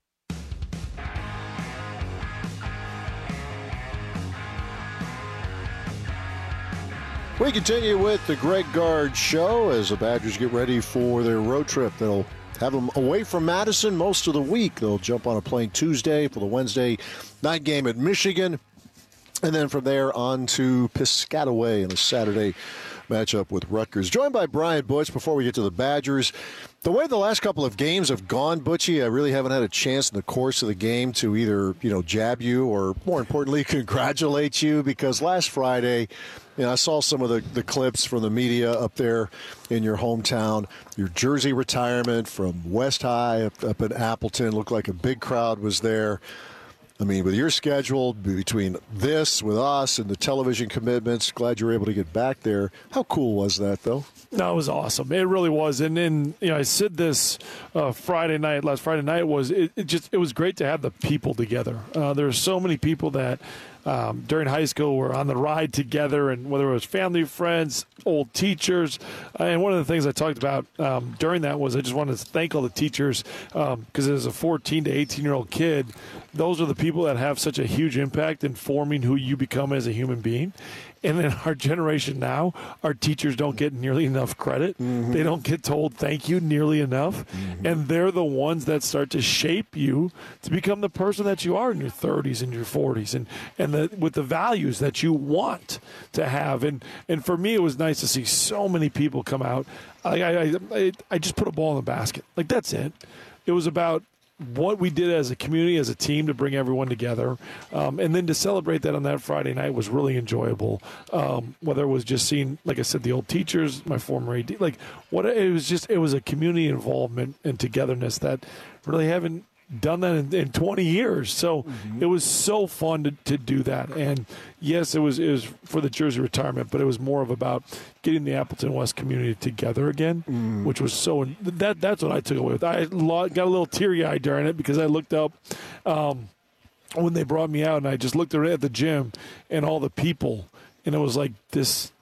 We continue with the Greg Gard Show as the Badgers get ready for their road trip. That'll have them away from Madison most of the week. They'll jump on a plane Tuesday for the Wednesday night game at Michigan. And then from there on to Piscataway in a Saturday matchup with Rutgers. Joined by Brian Butch before we get to the Badgers. The way the last couple of games have gone, Butchie, I really haven't had a chance in the course of the game to either, you know, jab you or, more importantly, congratulate you, because last Friday, you know, I saw some of the, the clips from the media up there in your hometown. Your jersey retirement from West High up, up in Appleton. Looked like a big crowd was there. I mean, with your schedule, between this, with us, and the television commitments, glad you were able to get back there. How cool was that, though? No, it was awesome. It really was. And then, you know, I said this uh, Friday night, last Friday night, was it, it just, it was great to have the people together. Uh, there are so many people that um, during high school were on the ride together, and whether it was family, friends, old teachers. Uh, and one of the things I talked about um, during that was I just wanted to thank all the teachers, because um, as a fourteen to eighteen-year-old kid, those are the people that have such a huge impact in forming who you become as a human being. And in our generation now, our teachers don't get nearly enough credit. Mm-hmm. They don't get told thank you nearly enough. Mm-hmm. And they're the ones that start to shape you to become the person that you are in your thirties and your forties, and, and the, with the values that you want to have. And, and for me, it was nice to see so many people come out. I, I, I, I just put a ball in the basket. Like, that's it. It was about what we did as a community, as a team, to bring everyone together. Um, and then to celebrate that on that Friday night was really enjoyable. Um, whether it was just seeing, like I said, the old teachers, my former A D, like what it was just, it was a community involvement and togetherness that really haven't done that in, in twenty years. So mm-hmm. It was so fun to, to do that. And yes, it was, it was for the jersey retirement, but it was more of about getting the Appleton West community together again, mm. which was so, that that's what I took away with. I got a little teary-eyed during it because I looked up um, when they brought me out, and I just looked at the gym and all the people, and it was like this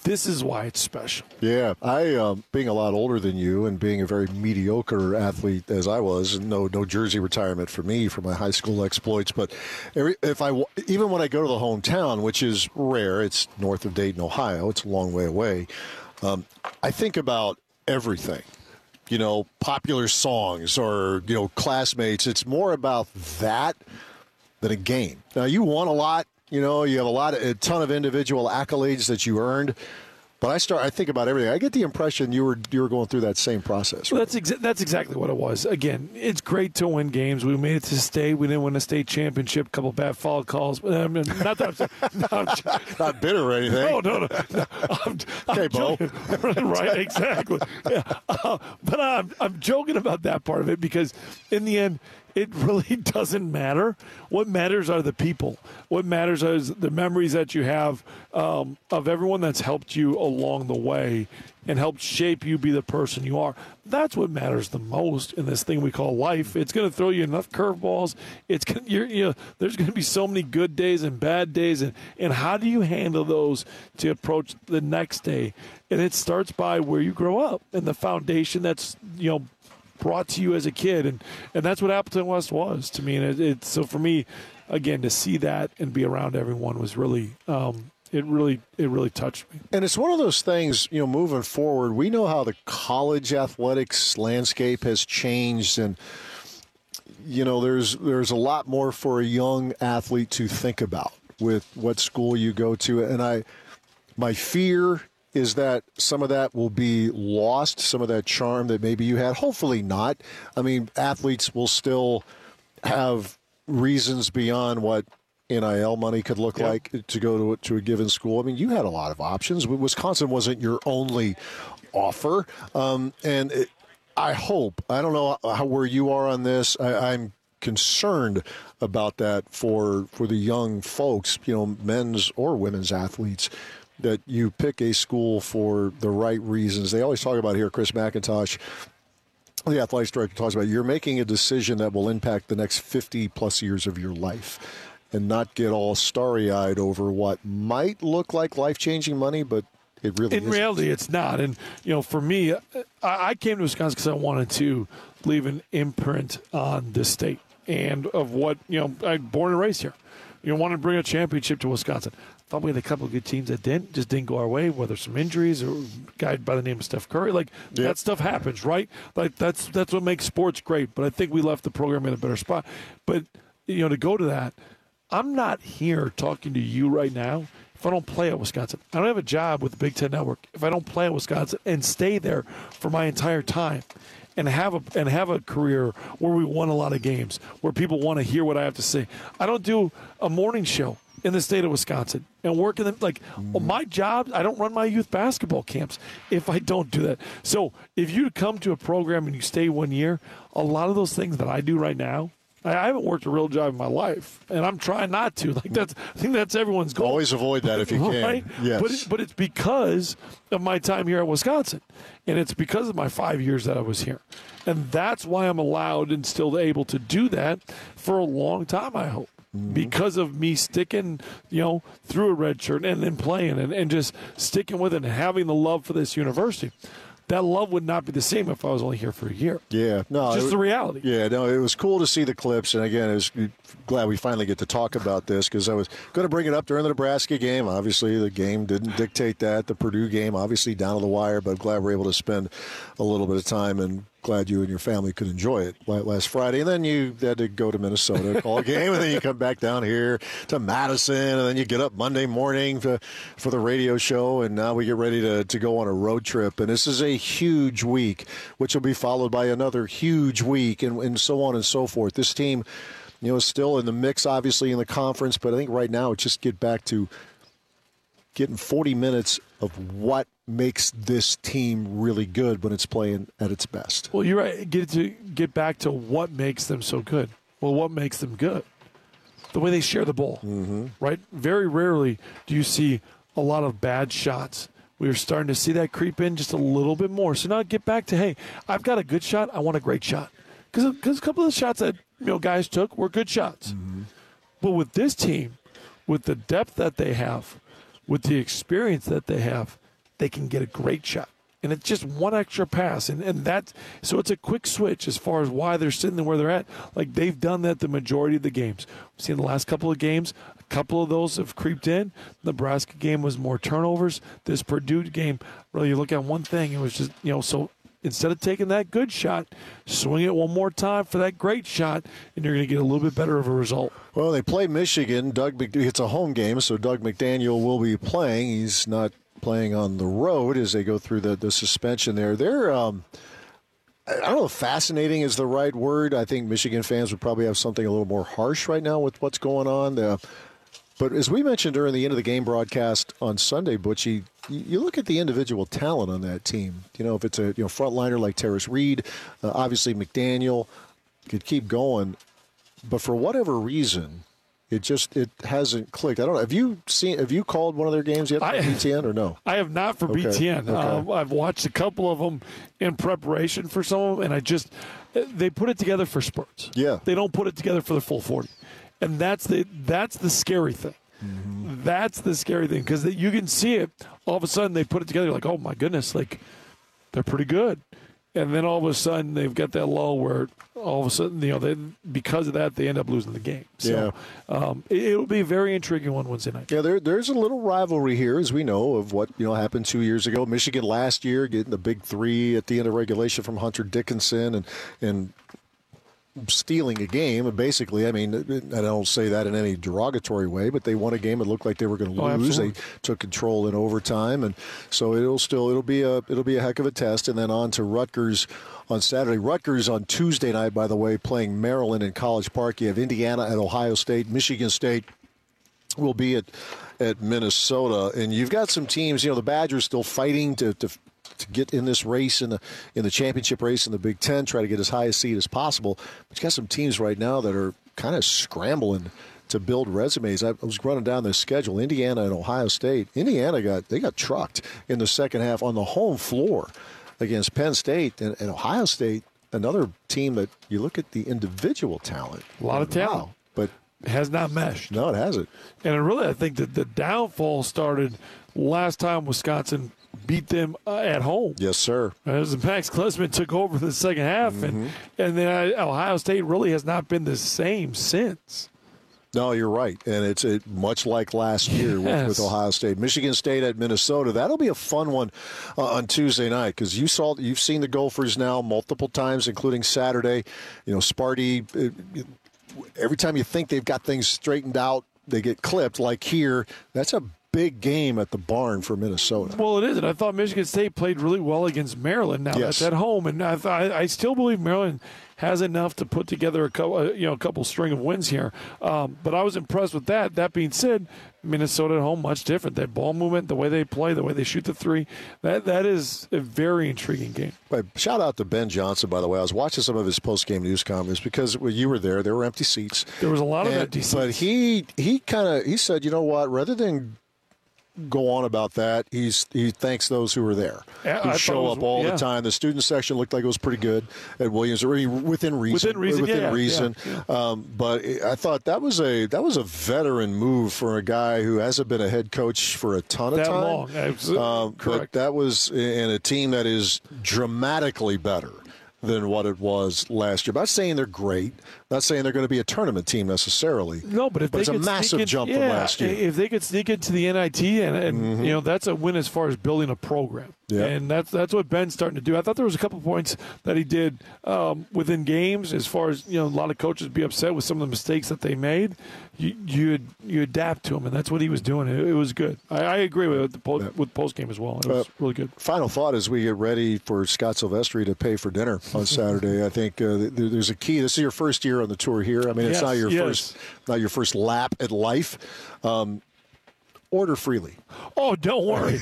This is why it's special. Yeah, I, um, being a lot older than you and being a very mediocre athlete as I was, and no no jersey retirement for me for my high school exploits, but every, if I even when I go to the hometown, which is rare, it's north of Dayton, Ohio, it's a long way away, um, I think about everything. You know, popular songs or, you know, classmates. It's more about that than a game. Now, you won a lot. You know, you have a lot of, a ton of individual accolades that you earned. But I start. I think about everything. I get the impression you were you were going through that same process. Well, Right? that's exa- that's exactly what it was. Again, it's great to win games. We made it to state. We didn't win a state championship. A couple bad foul calls. I mean, not that I'm, no, I'm not bitter or anything. No, no, no. no. I'm, okay, I'm Bo. joking. Right, exactly. Yeah. Uh, but I'm I'm joking about that part of it because in the end, it really doesn't matter. What matters are the people. What matters is the memories that you have um, of everyone that's helped you along the way and helped shape you be the person you are. That's what matters the most in this thing we call life. It's going to throw you enough curveballs. It's gonna, you're, you know, there's going to be so many good days and bad days, and, and how do you handle those to approach the next day? And it starts by where you grow up and the foundation that's, you know, brought to you as a kid, and, and that's what Appleton West was to me. And it, it so for me, again, to see that and be around everyone was really, um, it really, it really touched me. And it's one of those things, you know, moving forward, we know how the college athletics landscape has changed, and you know, there's there's a lot more for a young athlete to think about with what school you go to, and I, my fear is that some of that will be lost, some of that charm that maybe you had. Hopefully not. I mean, athletes will still have reasons beyond what N I L money could look yep. like to go to, to a given school. I mean, you had a lot of options. Wisconsin wasn't your only offer. Um, and it, I hope, I don't know how, where you are on this. I, I'm concerned about that for for the young folks, you know, men's or women's athletes, that you pick a school for the right reasons. They always talk about here, Chris McIntosh, the athletics director, talks about you're making a decision that will impact the next fifty plus years of your life, and not get all starry-eyed over what might look like life-changing money, but it really in isn't. reality, it's not. And, you know, for me, I, I came to Wisconsin because I wanted to leave an imprint on this state and of what, you know, I'm born and raised here. You know, wanted to bring a championship to Wisconsin. Thought we had a couple of good teams that didn't, just didn't go our way, whether some injuries or a guy by the name of Steph Curry. Like, yep. that stuff happens, right? Like, that's that's what makes sports great. But I think we left the program in a better spot. But, you know, to go to that, I'm not here talking to you right now if I don't play at Wisconsin. I don't have a job with the Big Ten Network if I don't play at Wisconsin and stay there for my entire time and have a and have a career where we won a lot of games, where people want to hear what I have to say. I don't do a morning show in the state of Wisconsin and work in the, like well, my job, I don't run my youth basketball camps if I don't do that. So if you come to a program and you stay one year, a lot of those things that I do right now, I haven't worked a real job in my life, and I'm trying not to. Like that's, I think that's everyone's goal. Always avoid that if you can. Right? Yes. But it, but it's because of my time here at Wisconsin, and it's because of my five years that I was here, and that's why I'm allowed and still able to do that for a long time. I hope. Because of me sticking, you know, through a red shirt and then playing and, and just sticking with it and having the love for this university. That love would not be the same if I was only here for a year. Yeah, no, just it, the reality. Yeah, no, it was cool to see the clips, and again, I was glad we finally get to talk about this because I was going to bring it up during the Nebraska game. Obviously, the game didn't dictate that. The Purdue game, obviously, down to the wire, but I'm glad we're able to spend a little bit of time, and glad you and your family could enjoy it last Friday. And then you had to go to Minnesota, call a game, and then you come back down here to Madison, and then you get up Monday morning to, for the radio show, and now we get ready to, to go on a road trip. And this is a huge week, which will be followed by another huge week, and, and so on and so forth. This team, you know, is still in the mix, obviously, in the conference, but I think right now it's just get back to getting forty minutes of what makes this team really good when it's playing at its best. Well, you're right. Get to get back to what makes them so good. Well, what makes them good? The way they share the ball, mm-hmm. right? Very rarely do you see a lot of bad shots. We're starting to see that creep in just a little bit more. So now get back to, hey, I've got a good shot. I want a great shot. Because a couple of the shots that you know guys took were good shots. Mm-hmm. But with this team, with the depth that they have, with the experience that they have, they can get a great shot. And it's just one extra pass. And, and that, so it's a quick switch as far as why they're sitting where they're at. Like, they've done that the majority of the games. We've seen the last couple of games, a couple of those have creeped in. The Nebraska game was more turnovers. This Purdue game, really, you look at one thing, it was just, you know, so instead of taking that good shot, swing it one more time for that great shot, and you're going to get a little bit better of a result. Well, they play Michigan. Doug, it's a home game, so Doug McDaniel will be playing. He's not playing on the road as they go through the, the suspension there. They're, um, I don't know if fascinating is the right word. I think Michigan fans would probably have something a little more harsh right now with what's going on. Uh, but as we mentioned during the end of the game broadcast on Sunday, Butchie, you look at the individual talent on that team. You know, if it's a you know frontliner like Terrace Reed, uh, obviously McDaniel could keep going. But for whatever reason, it just it hasn't clicked. I don't know. Have you seen? Have you called one of their games yet for I, B T N or no? I have not for okay. B T N. Okay. Um, I've watched a couple of them in preparation for some of them, and I just they put it together for spurts. Yeah, they don't put it together for the full forty, and that's the that's the scary thing. Mm-hmm. That's the scary thing because you can see it. All of a sudden, they put it together. You're like, oh my goodness, like they're pretty good. And then all of a sudden, they've got that lull where all of a sudden, you know, they, because of that, they end up losing the game. So yeah. um, it, it'll be a very intriguing one Wednesday night. Yeah, there, there's a little rivalry here, as we know, of what you know happened two years ago. Michigan last year getting the big three at the end of regulation from Hunter Dickinson and and stealing a game. And basically, I mean, I don't say that in any derogatory way, but they won a game. It looked like they were going to oh, lose. Absolutely. They took control in overtime, and so it'll still it'll be a it'll be a heck of a test. And then on to Rutgers on Saturday. Rutgers on Tuesday night, by the way, playing Maryland in College Park. You have Indiana at Ohio State. Michigan State will be at at Minnesota, and you've got some teams. You know, the Badgers still fighting to. to to get in this race in the in the championship race in the Big Ten, try to get as high a seed as possible. But you got some teams right now that are kind of scrambling to build resumes. I was running down the schedule. Indiana and Ohio State. Indiana got they got trucked in the second half on the home floor against Penn State, and, and Ohio State, another team that you look at the individual talent. A lot of talent, wow, but it has not meshed. No, it hasn't. And really, I think that the downfall started last time Wisconsin beat them uh, at home. Yes, sir. As Max Klesman took over the second half, mm-hmm. and and then Ohio State really has not been the same since. No, you're right, and it's it, much like last year yes. with, with Ohio State, Michigan State at Minnesota. That'll be a fun one uh, on Tuesday night because you saw you've seen the Gophers now multiple times, including Saturday. You know, Sparty. It, it, every time you think they've got things straightened out, they get clipped. Like here, that's a big game at the barn for Minnesota. Well, it is, and I thought Michigan State played really well against Maryland. Now yes. that's at home, and I, I, I still believe Maryland has enough to put together a couple, you know, a couple string of wins here. Um, but I was impressed with that. That being said, Minnesota at home much different. That ball movement, the way they play, the way they shoot the three, that that is a very intriguing game. Right. Shout out to Ben Johnson, by the way. I was watching some of his post-game news conference because when you were there, there were empty seats. There was a lot of and, empty seats. But he he kind of he said, you know what, rather than go on about that, he's he thanks those who were there, yeah, who I show was, up all yeah. the time. The student section looked like it was pretty good at Williams, or within reason. Within reason, within yeah, reason. Yeah, yeah. Um, but I thought that was a that was a veteran move for a guy who hasn't been a head coach for a ton of that time. Long. Um, but that was in a team that is dramatically better than what it was last year. I'm not saying they're great. Not saying they're going to be a tournament team necessarily. No, but if but they it's could a massive in, jump yeah, from last year. If they could sneak into the N I T, and, and mm-hmm. you know that's a win as far as building a program. Yeah. And that's that's what Ben's starting to do. I thought there was a couple points that he did um, within games, as far as you know, a lot of coaches be upset with some of the mistakes that they made. You you, you adapt to them, and that's what he was doing. It, it was good. I, I agree with the po- yeah. with post game as well. It was uh, really good. Final thought as we get ready for Scott Silvestri to pay for dinner on Saturday. I think uh, there, there's a key. This is your first year on the tour here. I mean, it's yes, not your yes. first not your first lap at life. Um, Order freely. Oh, don't worry.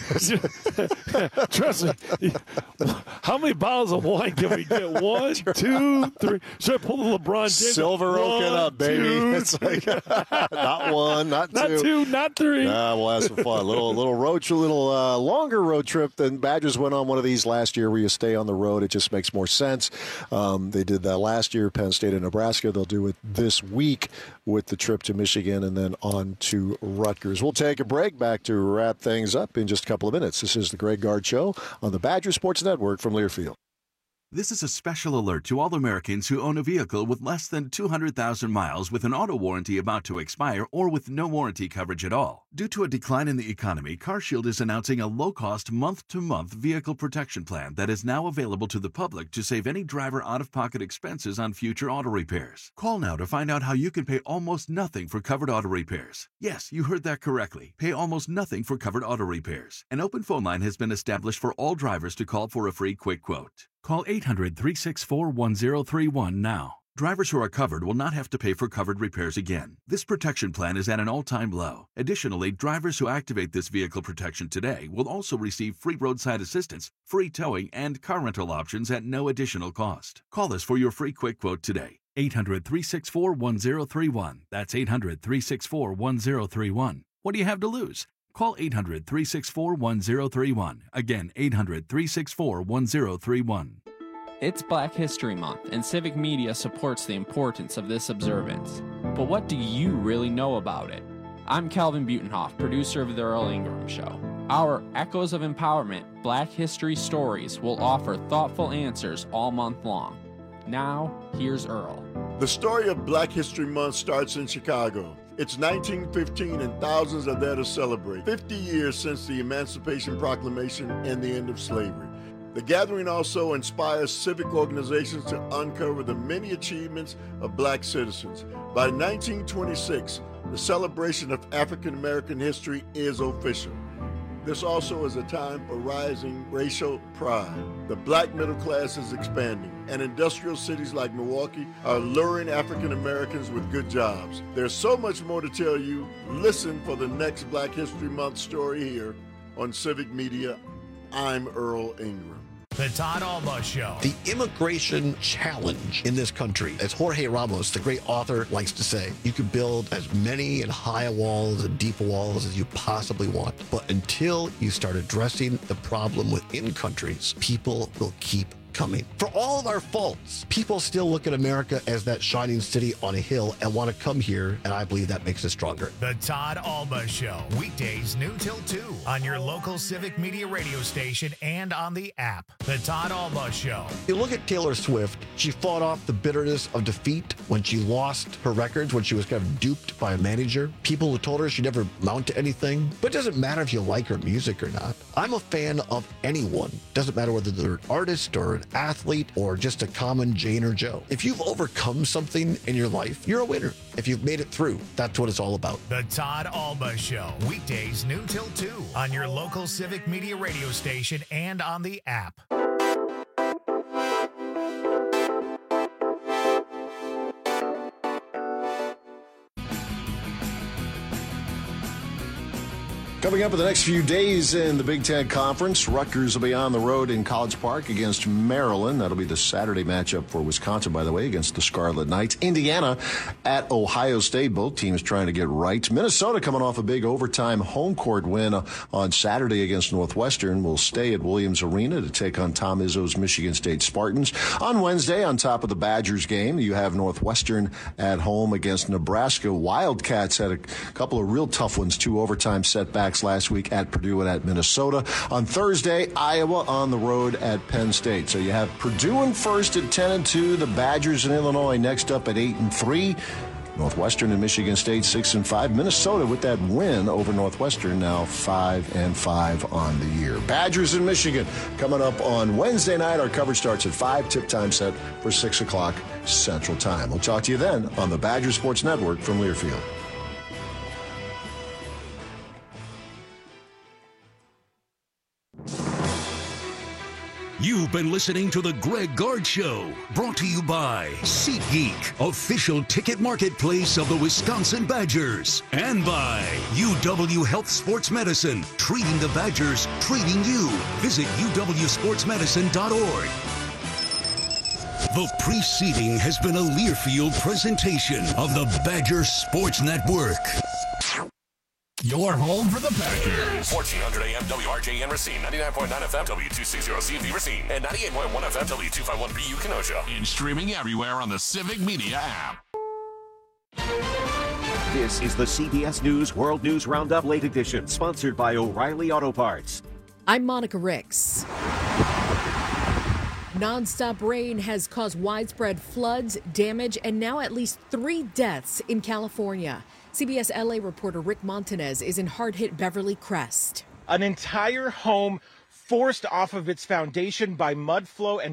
Trust me. How many bottles of wine can we get? One, two, three. Should I pull the LeBron James? Silver oak it up, baby. Two, it's like not one, not two, not two, not three. Nah, we'll have some fun. A little, little road trip, little uh, longer road trip than Badgers went on one of these last year, where you stay on the road. It just makes more sense. Um, they did that last year, Penn State and Nebraska. They'll do it this week with the trip to Michigan and then on to Rutgers. We'll take a break. break. Back to wrap things up in just a couple of minutes. This is the Greg Gard Show on the Badger Sports Network from Learfield. This is a special alert to all Americans who own a vehicle with less than two hundred thousand miles with an auto warranty about to expire or with no warranty coverage at all. Due to a decline in the economy, CarShield is announcing a low-cost month-to-month vehicle protection plan that is now available to the public to save any driver out-of-pocket expenses on future auto repairs. Call now to find out how you can pay almost nothing for covered auto repairs. Yes, you heard that correctly. Pay almost nothing for covered auto repairs. An open phone line has been established for all drivers to call for a free quick quote. Call eight hundred, three six four, one zero three one now. Drivers who are covered will not have to pay for covered repairs again. This protection plan is at an all-time low. Additionally, drivers who activate this vehicle protection today will also receive free roadside assistance, free towing, and car rental options at no additional cost. Call us for your free quick quote today. eight hundred, three six four, one zero three one. That's eight hundred, three six four, one zero three one. What do you have to lose? Call eight hundred, three six four, one zero three one. Again, eight hundred, three six four, one zero three one. It's Black History Month, and Civic Media supports the importance of this observance. But what do you really know about it? I'm Calvin Butenhoff, producer of The Earl Ingram Show. Our Echoes of Empowerment Black History Stories will offer thoughtful answers all month long. Now, here's Earl. The story of Black History Month starts in Chicago. It's nineteen fifteen and thousands are there to celebrate. fifty years since the Emancipation Proclamation and the end of slavery. The gathering also inspires civic organizations to uncover the many achievements of black citizens. By nineteen twenty-six, the celebration of African American history is official. This also is a time for rising racial pride. The black middle class is expanding, and industrial cities like Milwaukee are luring African Americans with good jobs. There's so much more to tell you. Listen for the next Black History Month story here on Civic Media. I'm Earl Ingram. The Todd Alba Show. The immigration challenge in this country, as Jorge Ramos, the great author, likes to say, you can build as many and high walls and deep walls as you possibly want. But until you start addressing the problem within countries, people will keep coming. For all of our faults, people still look at America as that shining city on a hill and want to come here, and I believe that makes us stronger. The Todd Alba Show, weekdays noon till two on your local Civic Media radio station and on the app. The Todd Alba Show. You look at Taylor Swift, she fought off the bitterness of defeat when she lost her records, when she was kind of duped by a manager. People who told her she'd never amount to anything. But it doesn't matter if you like her music or not. I'm a fan of anyone. Doesn't matter whether they're an artist or an athlete or just a common Jane or Joe. If you've overcome something in your life, you're a winner. If you've made it through, that's what it's all about. The Todd Alba Show, weekdays noon till two on your local Civic Media radio station and on the app. Coming up in the next few days in the Big Ten Conference, Rutgers will be on the road in College Park against Maryland. That'll be the Saturday matchup for Wisconsin, by the way, against the Scarlet Knights. Indiana at Ohio State. Both teams trying to get right. Minnesota coming off a big overtime home court win on Saturday against Northwestern will stay at Williams Arena to take on Tom Izzo's Michigan State Spartans. On Wednesday, on top of the Badgers game, you have Northwestern at home against Nebraska. Wildcats had a couple of real tough ones, two overtime setbacks last week at Purdue and at Minnesota. On Thursday, Iowa on the road at Penn State. So you have Purdue in first at ten and two, the Badgers in Illinois next up at eight and three. Northwestern and Michigan State six and five. Minnesota with that win over Northwestern now five and five on the year. Badgers in Michigan coming up on Wednesday night. Our coverage starts at five. Tip time set for six o'clock Central Time. We'll talk to you then on the Badger Sports Network from Learfield. You've been listening to The Greg Gard Show, brought to you by SeatGeek, official ticket marketplace of the Wisconsin Badgers, and by U W Health Sports Medicine, treating the Badgers, treating you. Visit U W sports medicine dot org. The preceding has been a Learfield presentation of the Badger Sports Network. Your home for the Packers. fourteen hundred A M W R J N Racine, ninety-nine point nine F M W two sixty C V Racine, and ninety-eight point one F M W two fifty-one B U Kenosha. And streaming everywhere on the Civic Media app. This is the C B S News World News Roundup Late Edition, sponsored by O'Reilly Auto Parts. I'm Monica Ricks. Non-stop rain has caused widespread floods, damage, and now at least three deaths in California. C B S L A reporter Rick Montanez is in hard-hit Beverly Crest. An entire home forced off of its foundation by mud flow and